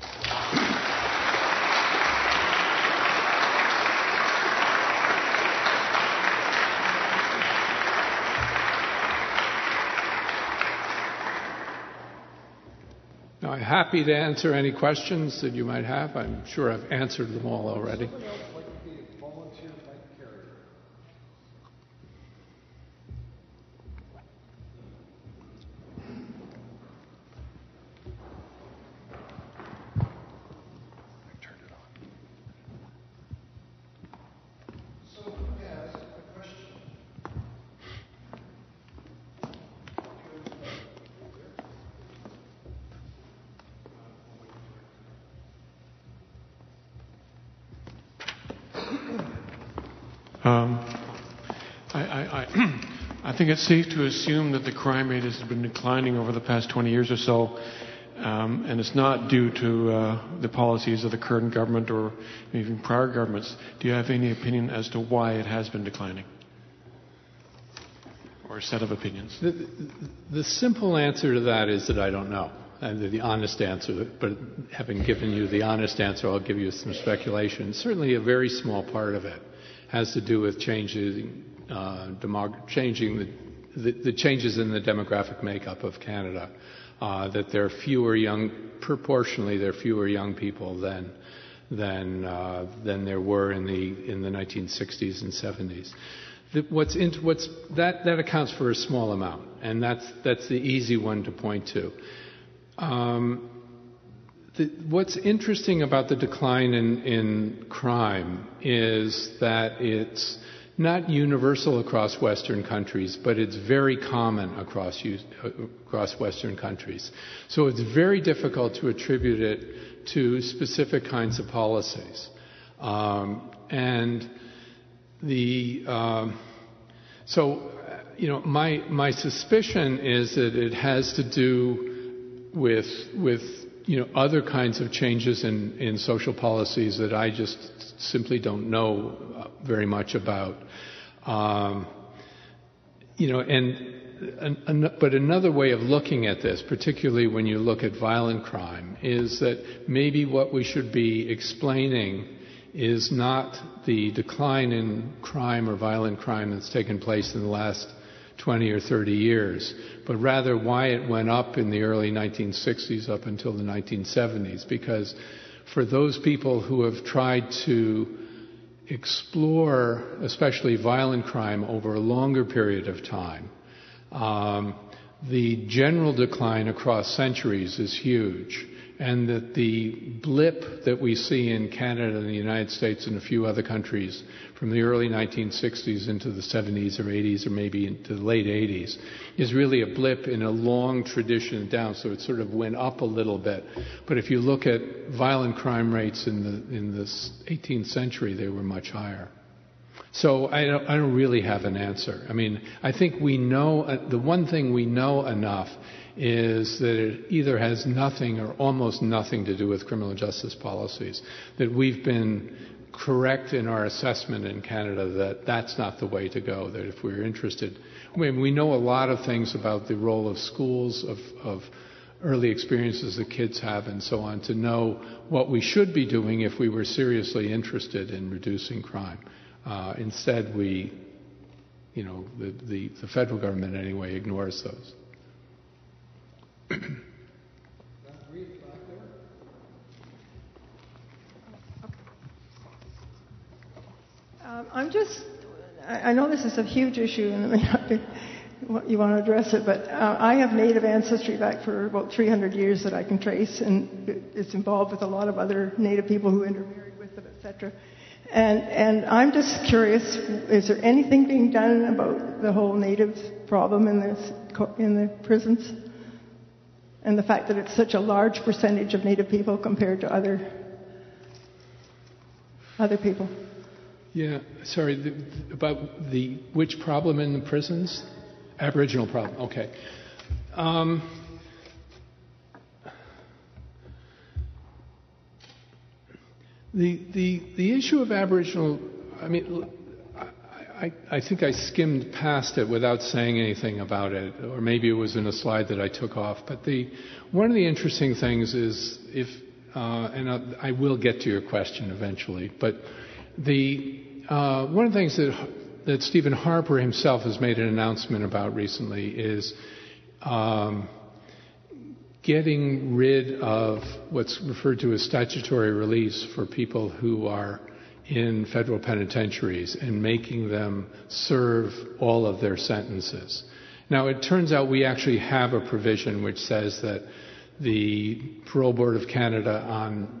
Now, I'm happy to answer any questions that you might have. I'm sure I've answered them all already. Um, I, I, I, I think it's safe to assume that the crime rate has been declining over the past twenty years or so, um, and it's not due to uh, the policies of the current government or even prior governments. Do you have any opinion as to why it has been declining? Or a set of opinions? The, the, the simple answer to that is that I don't know. And the honest answer, but having given you the honest answer, I'll give you some speculation. Certainly a very small part of it has to do with changing, uh, demog- changing the, the, the changes in the demographic makeup of Canada. Uh, that there are fewer young, proportionally, there are fewer young people than than uh, than there were in the in the nineteen sixties and seventies. The, what's in, what's that that accounts for a small amount, and that's that's the easy one to point to. Um, The, what's interesting about the decline in, in crime is that it's not universal across Western countries, but it's very common across, across Western countries. So it's very difficult to attribute it to specific kinds of policies. Um, and the um, so, you know, my my suspicion is that it has to do with with you know, other kinds of changes in, in social policies that I just simply don't know very much about. Um, you know, and, and but another way of looking at this, particularly when you look at violent crime, is that maybe what we should be explaining is not the decline in crime or violent crime that's taken place in the last twenty or thirty years, but rather why it went up in the early nineteen sixties up until the nineteen seventies. Because for those people who have tried to explore, especially violent crime, over a longer period of time, um, the general decline across centuries is huge. and that the blip that we see in Canada and the United States and a few other countries from the early nineteen sixties into the seventies or eighties or maybe into the late eighties is really a blip in a long tradition down, so it sort of went up a little bit. But if you look at violent crime rates in the in the eighteenth century, they were much higher. So I don't, I don't really have an answer. I mean, I think we know, uh, the one thing we know enough is that it either has nothing or almost nothing to do with criminal justice policies, that we've been correct in our assessment in Canada that that's not the way to go, that if we're interested, I mean, we know a lot of things about the role of schools, of, of early experiences that kids have and so on, to know what we should be doing if we were seriously interested in reducing crime. Uh, instead, we, you know, the, the, the federal government anyway ignores those. Um, I'm just, I, I know this is a huge issue and it may not be what you want to address it, but uh, I have Native ancestry back for about three hundred years that I can trace, and it's involved with a lot of other Native people who intermarried with them, et cetera. And, and I'm just curious, is there anything being done about the whole Native problem in, this, in the prisons? And the fact that it's such a large percentage of Native people compared to other, other people? Yeah, sorry, the, about the, which problem in the prisons? Aboriginal problem, okay. Um, The, the, the issue of Aboriginal, I mean, I, I, I think I skimmed past it without saying anything about it, or maybe it was in a slide that I took off. But the, one of the interesting things is, if, uh, and I, I will get to your question eventually, but the, uh, one of the things that, that Stephen Harper himself has made an announcement about recently is um, getting rid of what's referred to as statutory release for people who are in federal penitentiaries and making them serve all of their sentences. Now, it turns out we actually have a provision which says that the Parole Board of Canada, on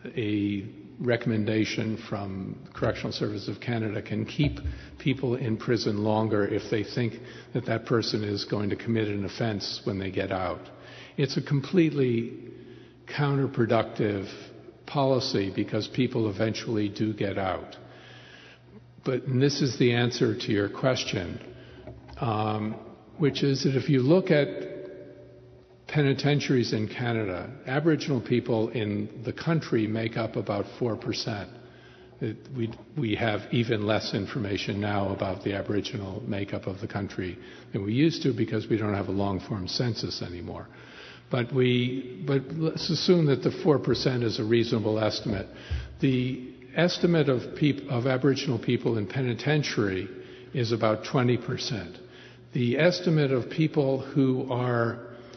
a recommendation from Correctional Service of Canada, can keep people in prison longer if they think that that person is going to commit an offense when they get out. It's a completely counterproductive policy because people eventually do get out. But and this is the answer to your question, um, which is that if you look at penitentiaries in Canada, Aboriginal people in the country make up about four percent. It, we, we have even less information now about the Aboriginal makeup of the country than we used to because we don't have a long-form census anymore. But we, but let's assume that the four percent is a reasonable estimate. The estimate of, peop, of Aboriginal people in penitentiary is about twenty percent. The estimate of people who are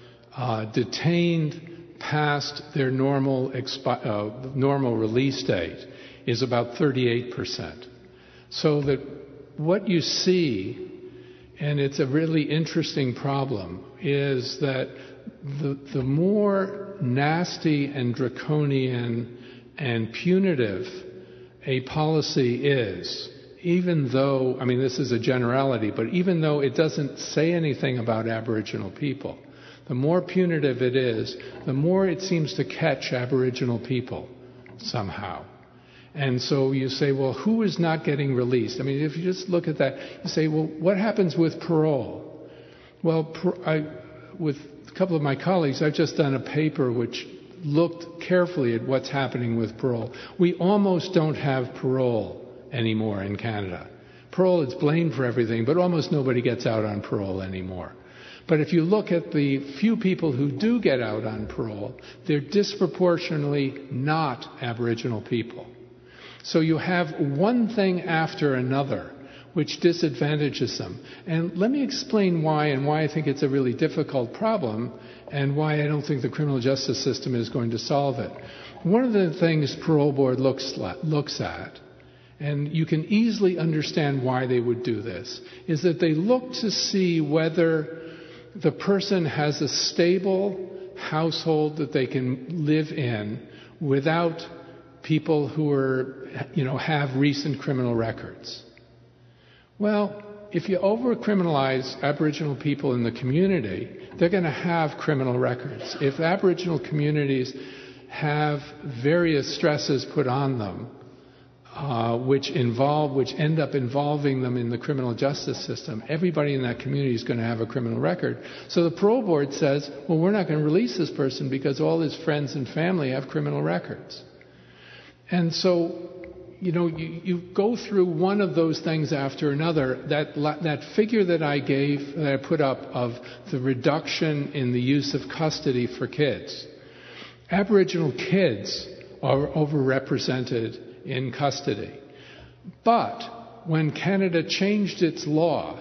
uh, detained past their normal, expi- uh, normal release date is about thirty-eight percent. So that what you see, and it's a really interesting problem, is that the, the more nasty and draconian and punitive a policy is, even though, I mean, this is a generality, but even though it doesn't say anything about Aboriginal people, the more punitive it is, the more it seems to catch Aboriginal people somehow. And so you say, well, who is not getting released? I mean, if you just look at that, you say, well, what happens with parole? Well, per, I, with a couple of my colleagues, I've just done a paper which looked carefully at what's happening with parole. We almost don't have parole anymore in Canada. Parole is blamed for everything, but almost nobody gets out on parole anymore. But if you look at the few people who do get out on parole, they're disproportionately not Aboriginal people. So you have one thing after another which disadvantages them. And let me explain why, and why I think it's a really difficult problem, and why I don't think the criminal justice system is going to solve it. One of the things Parole Board looks, looks at, and you can easily understand why they would do this, is that they look to see whether the person has a stable household that they can live in without people who are, you know, have recent criminal records. Well, if you over-criminalize Aboriginal people in the community, they're going to have criminal records. If Aboriginal communities have various stresses put on them, uh, which involve, which end up involving them in the criminal justice system, everybody in that community is going to have a criminal record. So the parole board says, well, we're not going to release this person because all his friends and family have criminal records. And so, you know, you, you go through one of those things after another. That that figure that I gave, that I put up, of the reduction in the use of custody for kids. Aboriginal kids are overrepresented in custody. But when Canada changed its law,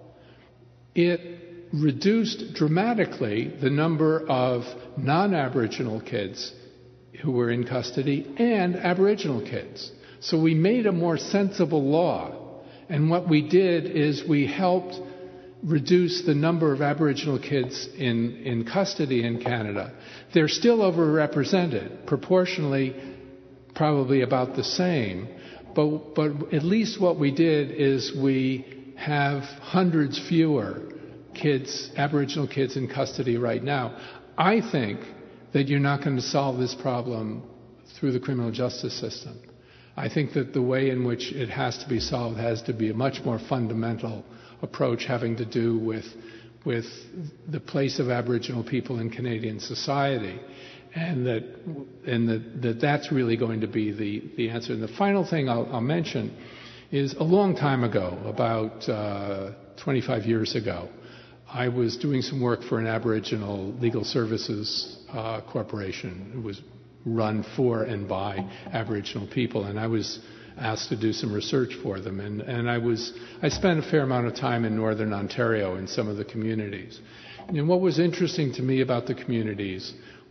it reduced dramatically the number of non-Aboriginal kids who were in custody and Aboriginal kids. So we made a more sensible law. And what we did is we helped reduce the number of Aboriginal kids in, in custody in Canada. They're still overrepresented, proportionally probably about the same. But, but at least what we did is we have hundreds fewer kids, Aboriginal kids in custody right now. I think that you're not going to solve this problem through the criminal justice system. I think that the way in which it has to be solved has to be a much more fundamental approach, having to do with with the place of Aboriginal people in Canadian society, and that and that, that that's really going to be the, the answer. And the final thing I'll, I'll mention is a long time ago, about uh, twenty-five years ago, I was doing some work for an Aboriginal legal services uh, corporation. It was run for and by Aboriginal people, and I was asked to do some research for them. And, and I was I spent a fair amount of time in northern Ontario in some of the communities. And what was interesting to me about the communities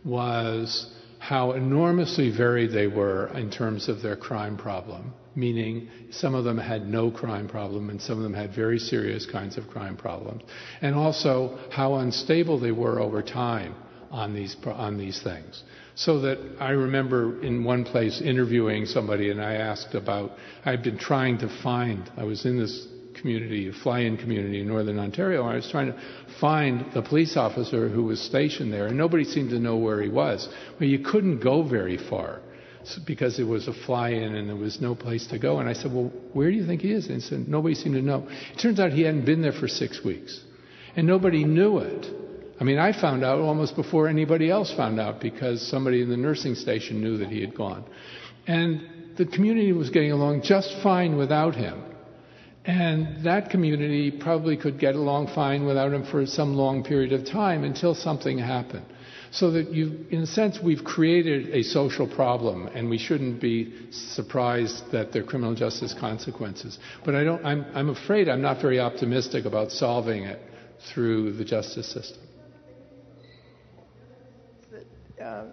was how enormously varied they were in terms of their crime problem, meaning some of them had no crime problem and some of them had very serious kinds of crime problems, and also how unstable they were over time on these on these things. So that I remember in one place interviewing somebody, and I asked about, I'd been trying to find, I was in this community, a fly-in community in northern Ontario, and I was trying to find the police officer who was stationed there, and nobody seemed to know where he was. Well, you couldn't go very far because it was a fly-in and there was no place to go. And I said, well, where do you think he is? And he said, nobody seemed to know. It turns out he hadn't been there for six weeks, and nobody knew it. I mean, I found out almost before anybody else found out because somebody in the nursing station knew that he had gone. And the community was getting along just fine without him. And that community probably could get along fine without him for some long period of time until something happened. So that you, in a sense, we've created a social problem, and we shouldn't be surprised that there are criminal justice consequences. But I don't, I'm, I'm afraid I'm not very optimistic about solving it through the justice system. Uh,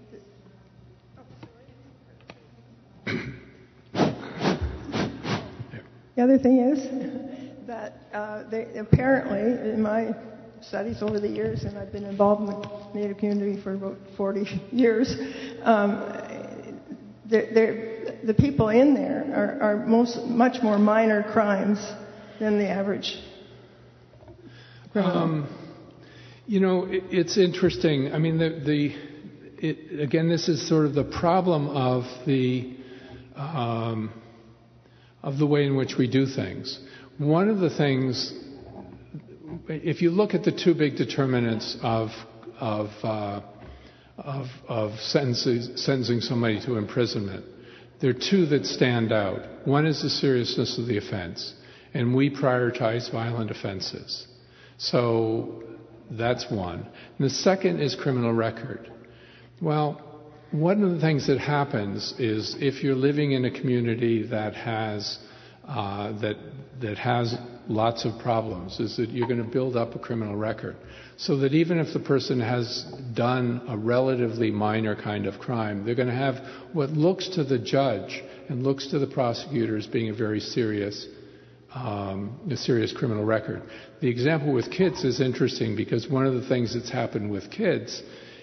the other thing is that uh, they, apparently, in my studies over the years, and I've been involved in the Native community for about forty years, um, they're, they're, the people in there are, are most much more minor crimes than the average criminal. Um, you know, it, it's interesting. I mean, the, the it, again, this is sort of the problem of the um, of the way in which we do things. One of the things, if you look at the two big determinants of of uh, of, of sentencing, sentencing somebody to imprisonment, there are two that stand out. One is the seriousness of the offense, and we prioritize violent offenses. So that's one. And the second is criminal record. Well, one of the things that happens is if you're living in a community that has uh, that that has lots of problems, is that you're going to build up a criminal record, so that even if the person has done a relatively minor kind of crime, they're going to have what looks to the judge and looks to the prosecutor as being a very serious um, a serious criminal record. The example with kids is interesting because one of the things that's happened with kids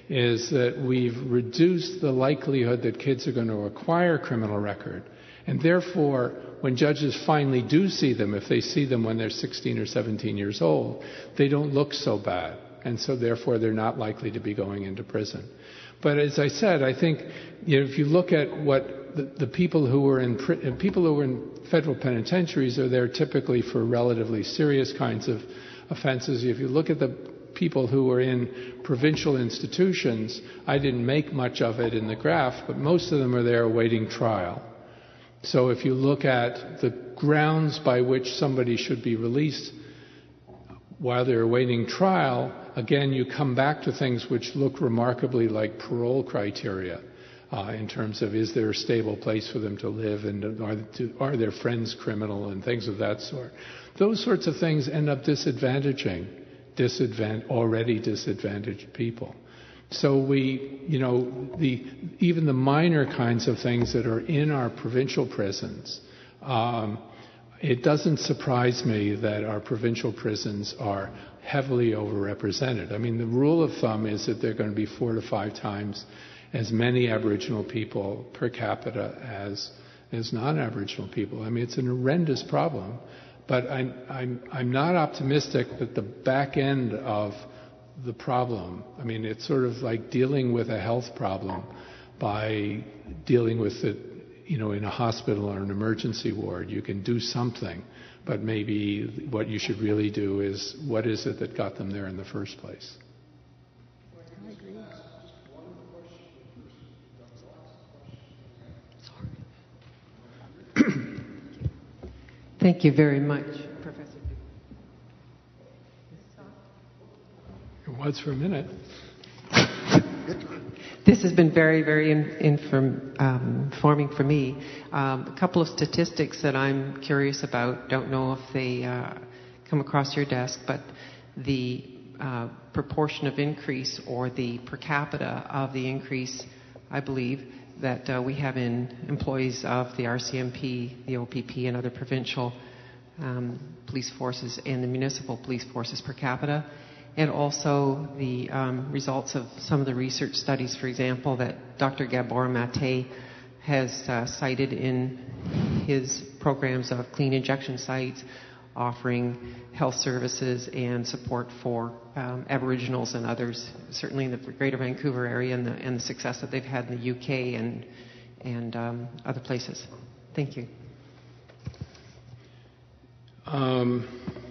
is that we've reduced the likelihood that kids are going to acquire a criminal record. And therefore, when judges finally do see them, if they see them when they're sixteen or seventeen years old, they don't look so bad. And so therefore, they're not likely to be going into prison. But as I said, I think you know, if you look at what the, the people who were in people who were in federal penitentiaries are there typically for relatively serious kinds of offenses. If you look at the people who were in provincial institutions, I didn't make much of it in the graph, but most of them are there awaiting trial. So if you look at the grounds by which somebody should be released while they're awaiting trial, again, you come back to things which look remarkably like parole criteria uh, in terms of is there a stable place for them to live and are, are their friends criminal and things of that sort. Those sorts of things end up disadvantaging disadvant- already disadvantaged people. So we, you know, the even the minor kinds of things that are in our provincial prisons, um, it doesn't surprise me that our provincial prisons are heavily overrepresented. I mean, the rule of thumb is that there are going to be four to five times as many Aboriginal people per capita as as non-Aboriginal people. I mean, it's an horrendous problem, but I'm I'm I'm not optimistic that the back end of the problem, I mean, it's sort of like dealing with a health problem by dealing with it, you know, in a hospital or an emergency ward. You can do something, but maybe what you should really do is what is it that got them there in the first place? I agree. Thank you very much, Professor. It was for a minute. This has been very, very in, inform, um, informing for me. Um, a couple of statistics that I'm curious about. Don't know if they uh, come across your desk, but the uh, proportion of increase or the per capita of the increase, I believe, that uh, we have in employees of the R C M P, the O P P, and other provincial um, police forces and the municipal police forces per capita. And also the um, results of some of the research studies, for example, that Doctor Gabor Mate has uh, cited in his programs of clean injection sites, offering health services and support for um, Aboriginals and others, certainly in the Greater Vancouver area, and the, and the success that they've had in the U K and, and um, other places. Thank you. Um,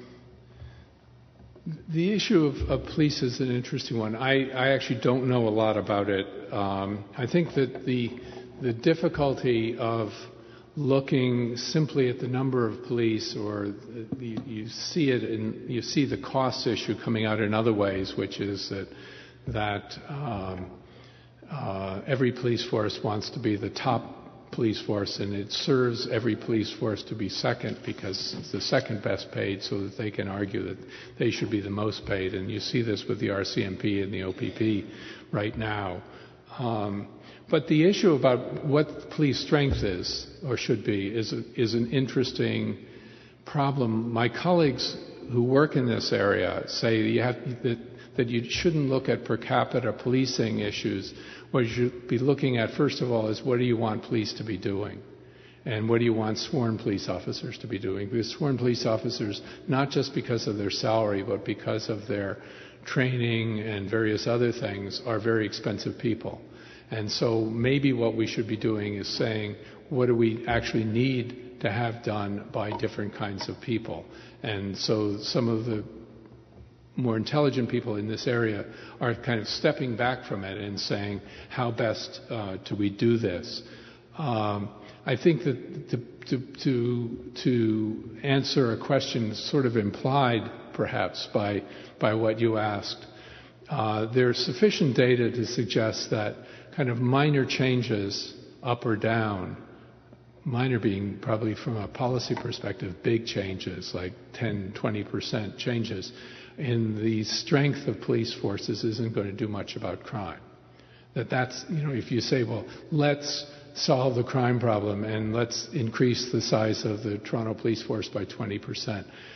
The issue of, of police is an interesting one. I, I actually don't know a lot about it. Um, I think that the the difficulty of looking simply at the number of police, or the, you see it in you see the cost issue coming out in other ways, which is that that um, uh, every police force wants to be the top police force, and it serves every police force to be second because it's the second best paid, so that they can argue that they should be the most paid. And you see this with the R C M P and the O P P right now. Um, but the issue about what police strength is or should be is a, is an interesting problem. My colleagues who work in this area say you have, that, that you shouldn't look at per capita policing issues. What you should be looking at, first of all, is what do you want police to be doing? And what do you want sworn police officers to be doing? Because sworn police officers, not just because of their salary, but because of their training and various other things, are very expensive people. And so maybe what we should be doing is saying, what do we actually need to have done by different kinds of people? And so some of the more intelligent people in this area are kind of stepping back from it and saying, how best uh, do we do this? Um, I think that to, to, to, to answer a question sort of implied, perhaps, by, by what you asked, uh, there's sufficient data to suggest that kind of minor changes up or down, minor being probably from a policy perspective, big changes, like ten, twenty percent changes, in the strength of police forces isn't going to do much about crime. That that's, you know, if you say, well, let's solve the crime problem and let's increase the size of the Toronto police force by twenty percent,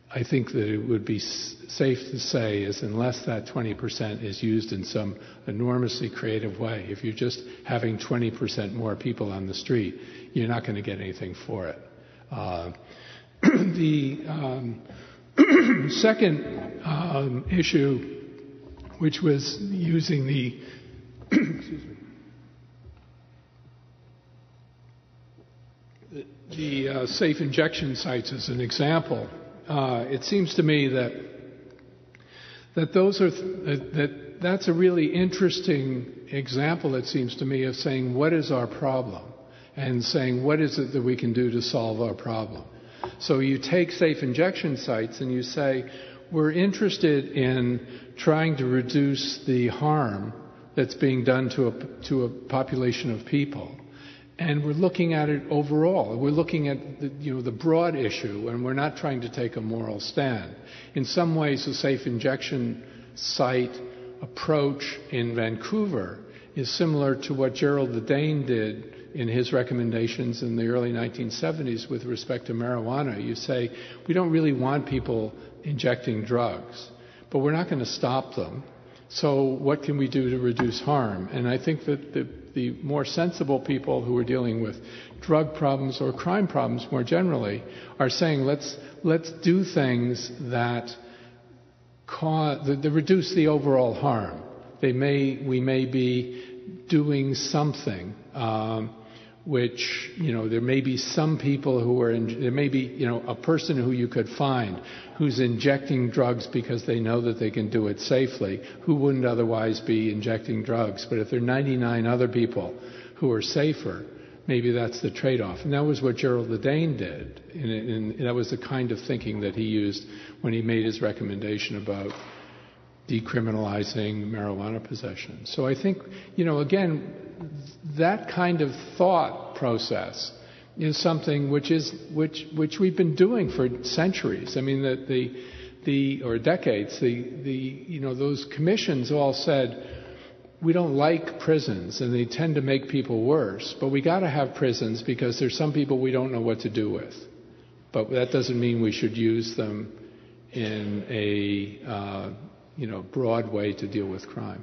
I think that it would be s- safe to say is unless that twenty percent is used in some enormously creative way, if you're just having twenty percent more people on the street, you're not going to get anything for it. Uh, the um, second um, issue, which was using the excuse me, the, the uh, safe injection sites as an example. Uh, it seems to me that that those are th- that that's a really interesting example. It seems to me of saying what is our problem and saying what is it that we can do to solve our problem. So you take safe injection sites and you say we're interested in trying to reduce the harm that's being done to a to a population of people. And we're looking at it overall. We're looking at the, you know, the broad issue, and we're not trying to take a moral stand. In some ways, the safe injection site approach in Vancouver is similar to what Gerald the Dane did in his recommendations in the early nineteen seventies with respect to marijuana. You say, we don't really want people injecting drugs, but we're not going to stop them. So what can we do to reduce harm? And I think that the, the more sensible people who are dealing with drug problems or crime problems more generally are saying, let's let's do things that cause, that, that reduce the overall harm. They may we may be doing something. Um, which, you know, there may be some people who are, in, there may be, you know, a person who you could find who's injecting drugs because they know that they can do it safely, who wouldn't otherwise be injecting drugs. But if there are ninety-nine other people who are safer, maybe that's the trade-off. And that was what Gerald the Dane did. And, and that was the kind of thinking that he used when he made his recommendation about decriminalizing marijuana possession. So I think, you know, again, that kind of thought process is something which is which which we've been doing for centuries. I mean, the the, the or decades. The the you know those commissions all said we don't like prisons and they tend to make people worse, but we got to have prisons because there's some people we don't know what to do with. But that doesn't mean we should use them in a uh, you know broad way to deal with crime.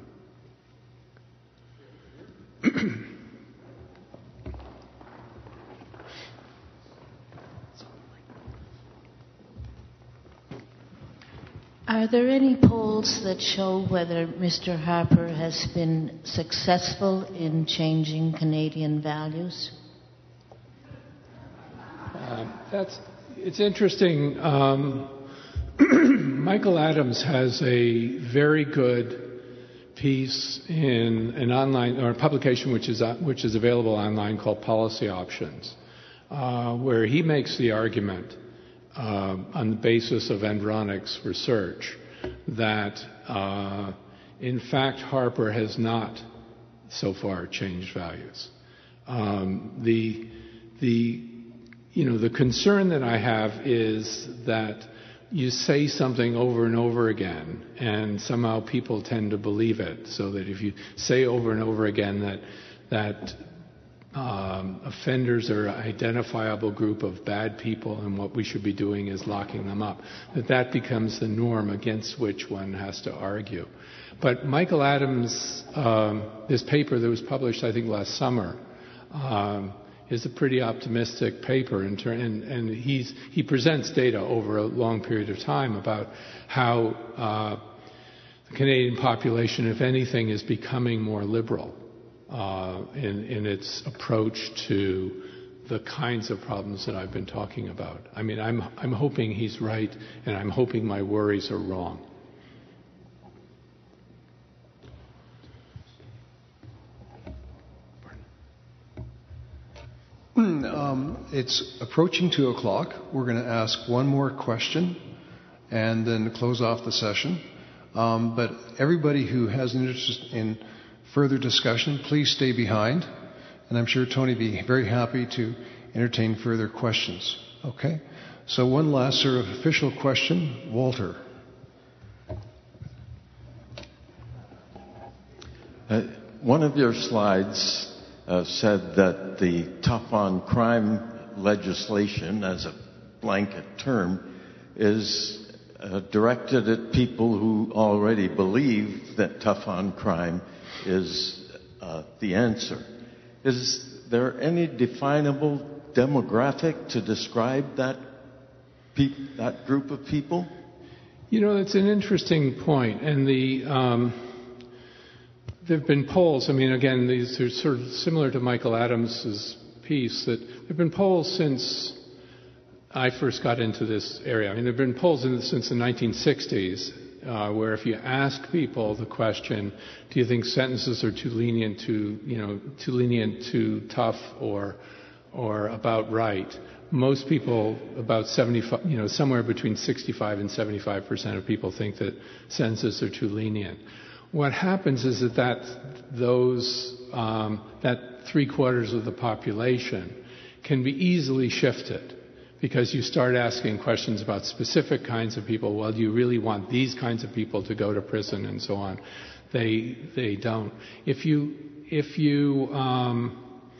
Are there any polls that show whether Mister Harper has been successful in changing Canadian values? Uh, that's it's interesting. Um, Michael Adams has a very good piece in an online or a publication which is uh, which is available online called Policy Options, uh, where he makes the argument uh, on the basis of Environics research that uh, in fact Harper has not so far changed values. Um, the the you know the concern that I have is that you say something over and over again, and somehow people tend to believe it. So that if you say over and over again that that um, offenders are an identifiable group of bad people, and what we should be doing is locking them up, that that becomes the norm against which one has to argue. But Michael Adams, um, this paper that was published, I think, last summer. Um, is a pretty optimistic paper, in ter- and, and he's, he presents data over a long period of time about how uh, the Canadian population, if anything, is becoming more liberal uh, in, in its approach to the kinds of problems that I've been talking about. I mean, I'm, I'm hoping he's right, and I'm hoping my worries are wrong. Um, it's approaching two o'clock. We're going to ask one more question and then close off the session. Um, but everybody who has an interest in further discussion, please stay behind. And I'm sure Tony will be very happy to entertain further questions. Okay? So one last sort of official question. Walter. Uh, one of your slides Uh, said that the tough on crime legislation, as a blanket term, is uh, directed at people who already believe that tough on crime is uh, the answer. Is there any definable demographic to describe that pe- that group of people? You know, it's an interesting point, and the um, there have been polls. I mean, again, these are sort of similar to Michael Adams's piece. That there have been polls since I first got into this area. I mean, there have been polls in, since the nineteen sixties, uh, where if you ask people the question, "Do you think sentences are too lenient, too you know, too lenient, too tough, or or about right?" Most people, about seventy-five, you know, somewhere between sixty-five and seventy-five percent of people think that sentences are too lenient. What happens is that that those um, that three quarters of the population can be easily shifted, because you start asking questions about specific kinds of people. Well, do you really want these kinds of people to go to prison, and so on? They they don't. If you if you um,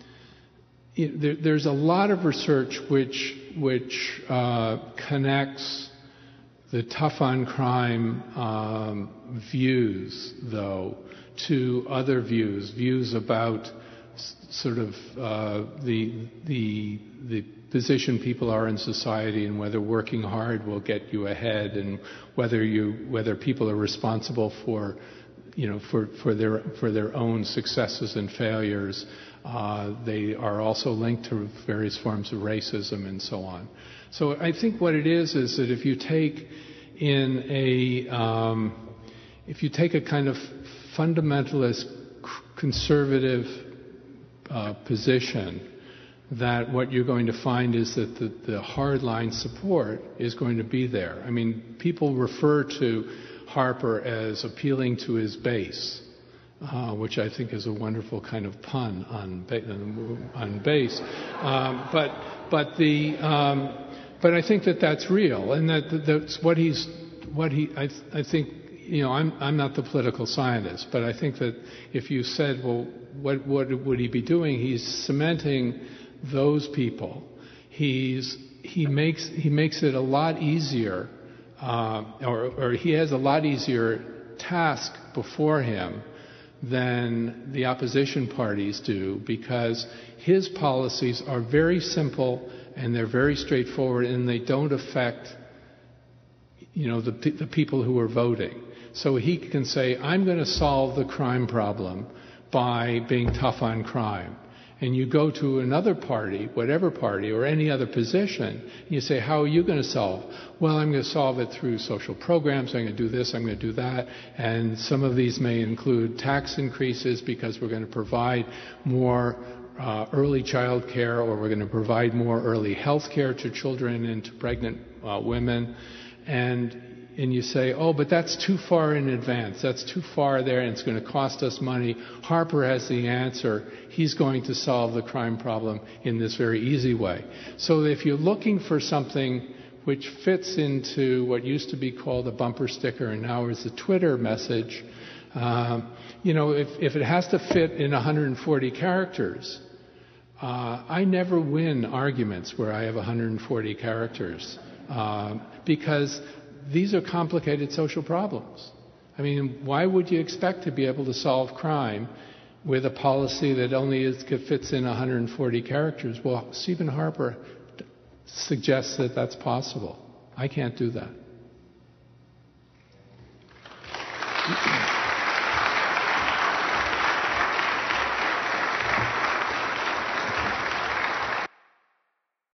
it, there, there's a lot of research which which uh, connects the tough on crime um, views, though, to other views, views about s- sort of uh, the the the position people are in society, and whether working hard will get you ahead, and whether you whether people are responsible for you know for, for their for their own successes and failures. Uh, they are also linked to various forms of racism and so on. So I think what it is is that if you take in a um, if you take a kind of fundamentalist conservative uh, position, that what you're going to find is that the, the hardline support is going to be there. I mean, people refer to Harper as appealing to his base, uh, which I think is a wonderful kind of pun on ba- on base. Um, but but the um, but I think that that's real, and that that's what he's what he I, I think. You know, I'm I'm not the political scientist, but I think that if you said, well, what what would he be doing? He's cementing those people. He's he makes he makes it a lot easier, uh, or or he has a lot easier task before him than the opposition parties do, because his policies are very simple and they're very straightforward, and they don't affect, you know, the the people who are voting. So he can say, I'm going to solve the crime problem by being tough on crime. And you go to another party, whatever party, or any other position, and you say, how are you going to solve? Well, I'm going to solve it through social programs. I'm going to do this, I'm going to do that. And some of these may include tax increases, because we're going to provide more uh, early child care, or we're going to provide more early health care to children and to pregnant uh, women. And And you say, oh, but that's too far in advance. That's too far there, and it's going to cost us money. Harper has the answer. He's going to solve the crime problem in this very easy way. So if you're looking for something which fits into what used to be called a bumper sticker and now is a Twitter message, um, you know, if, if it has to fit in one hundred forty characters, uh, I never win arguments where I have one hundred forty characters, uh, because these are complicated social problems. I mean, why would you expect to be able to solve crime with a policy that only is, fits in one hundred forty characters? Well, Stephen Harper suggests that that's possible. I can't do that.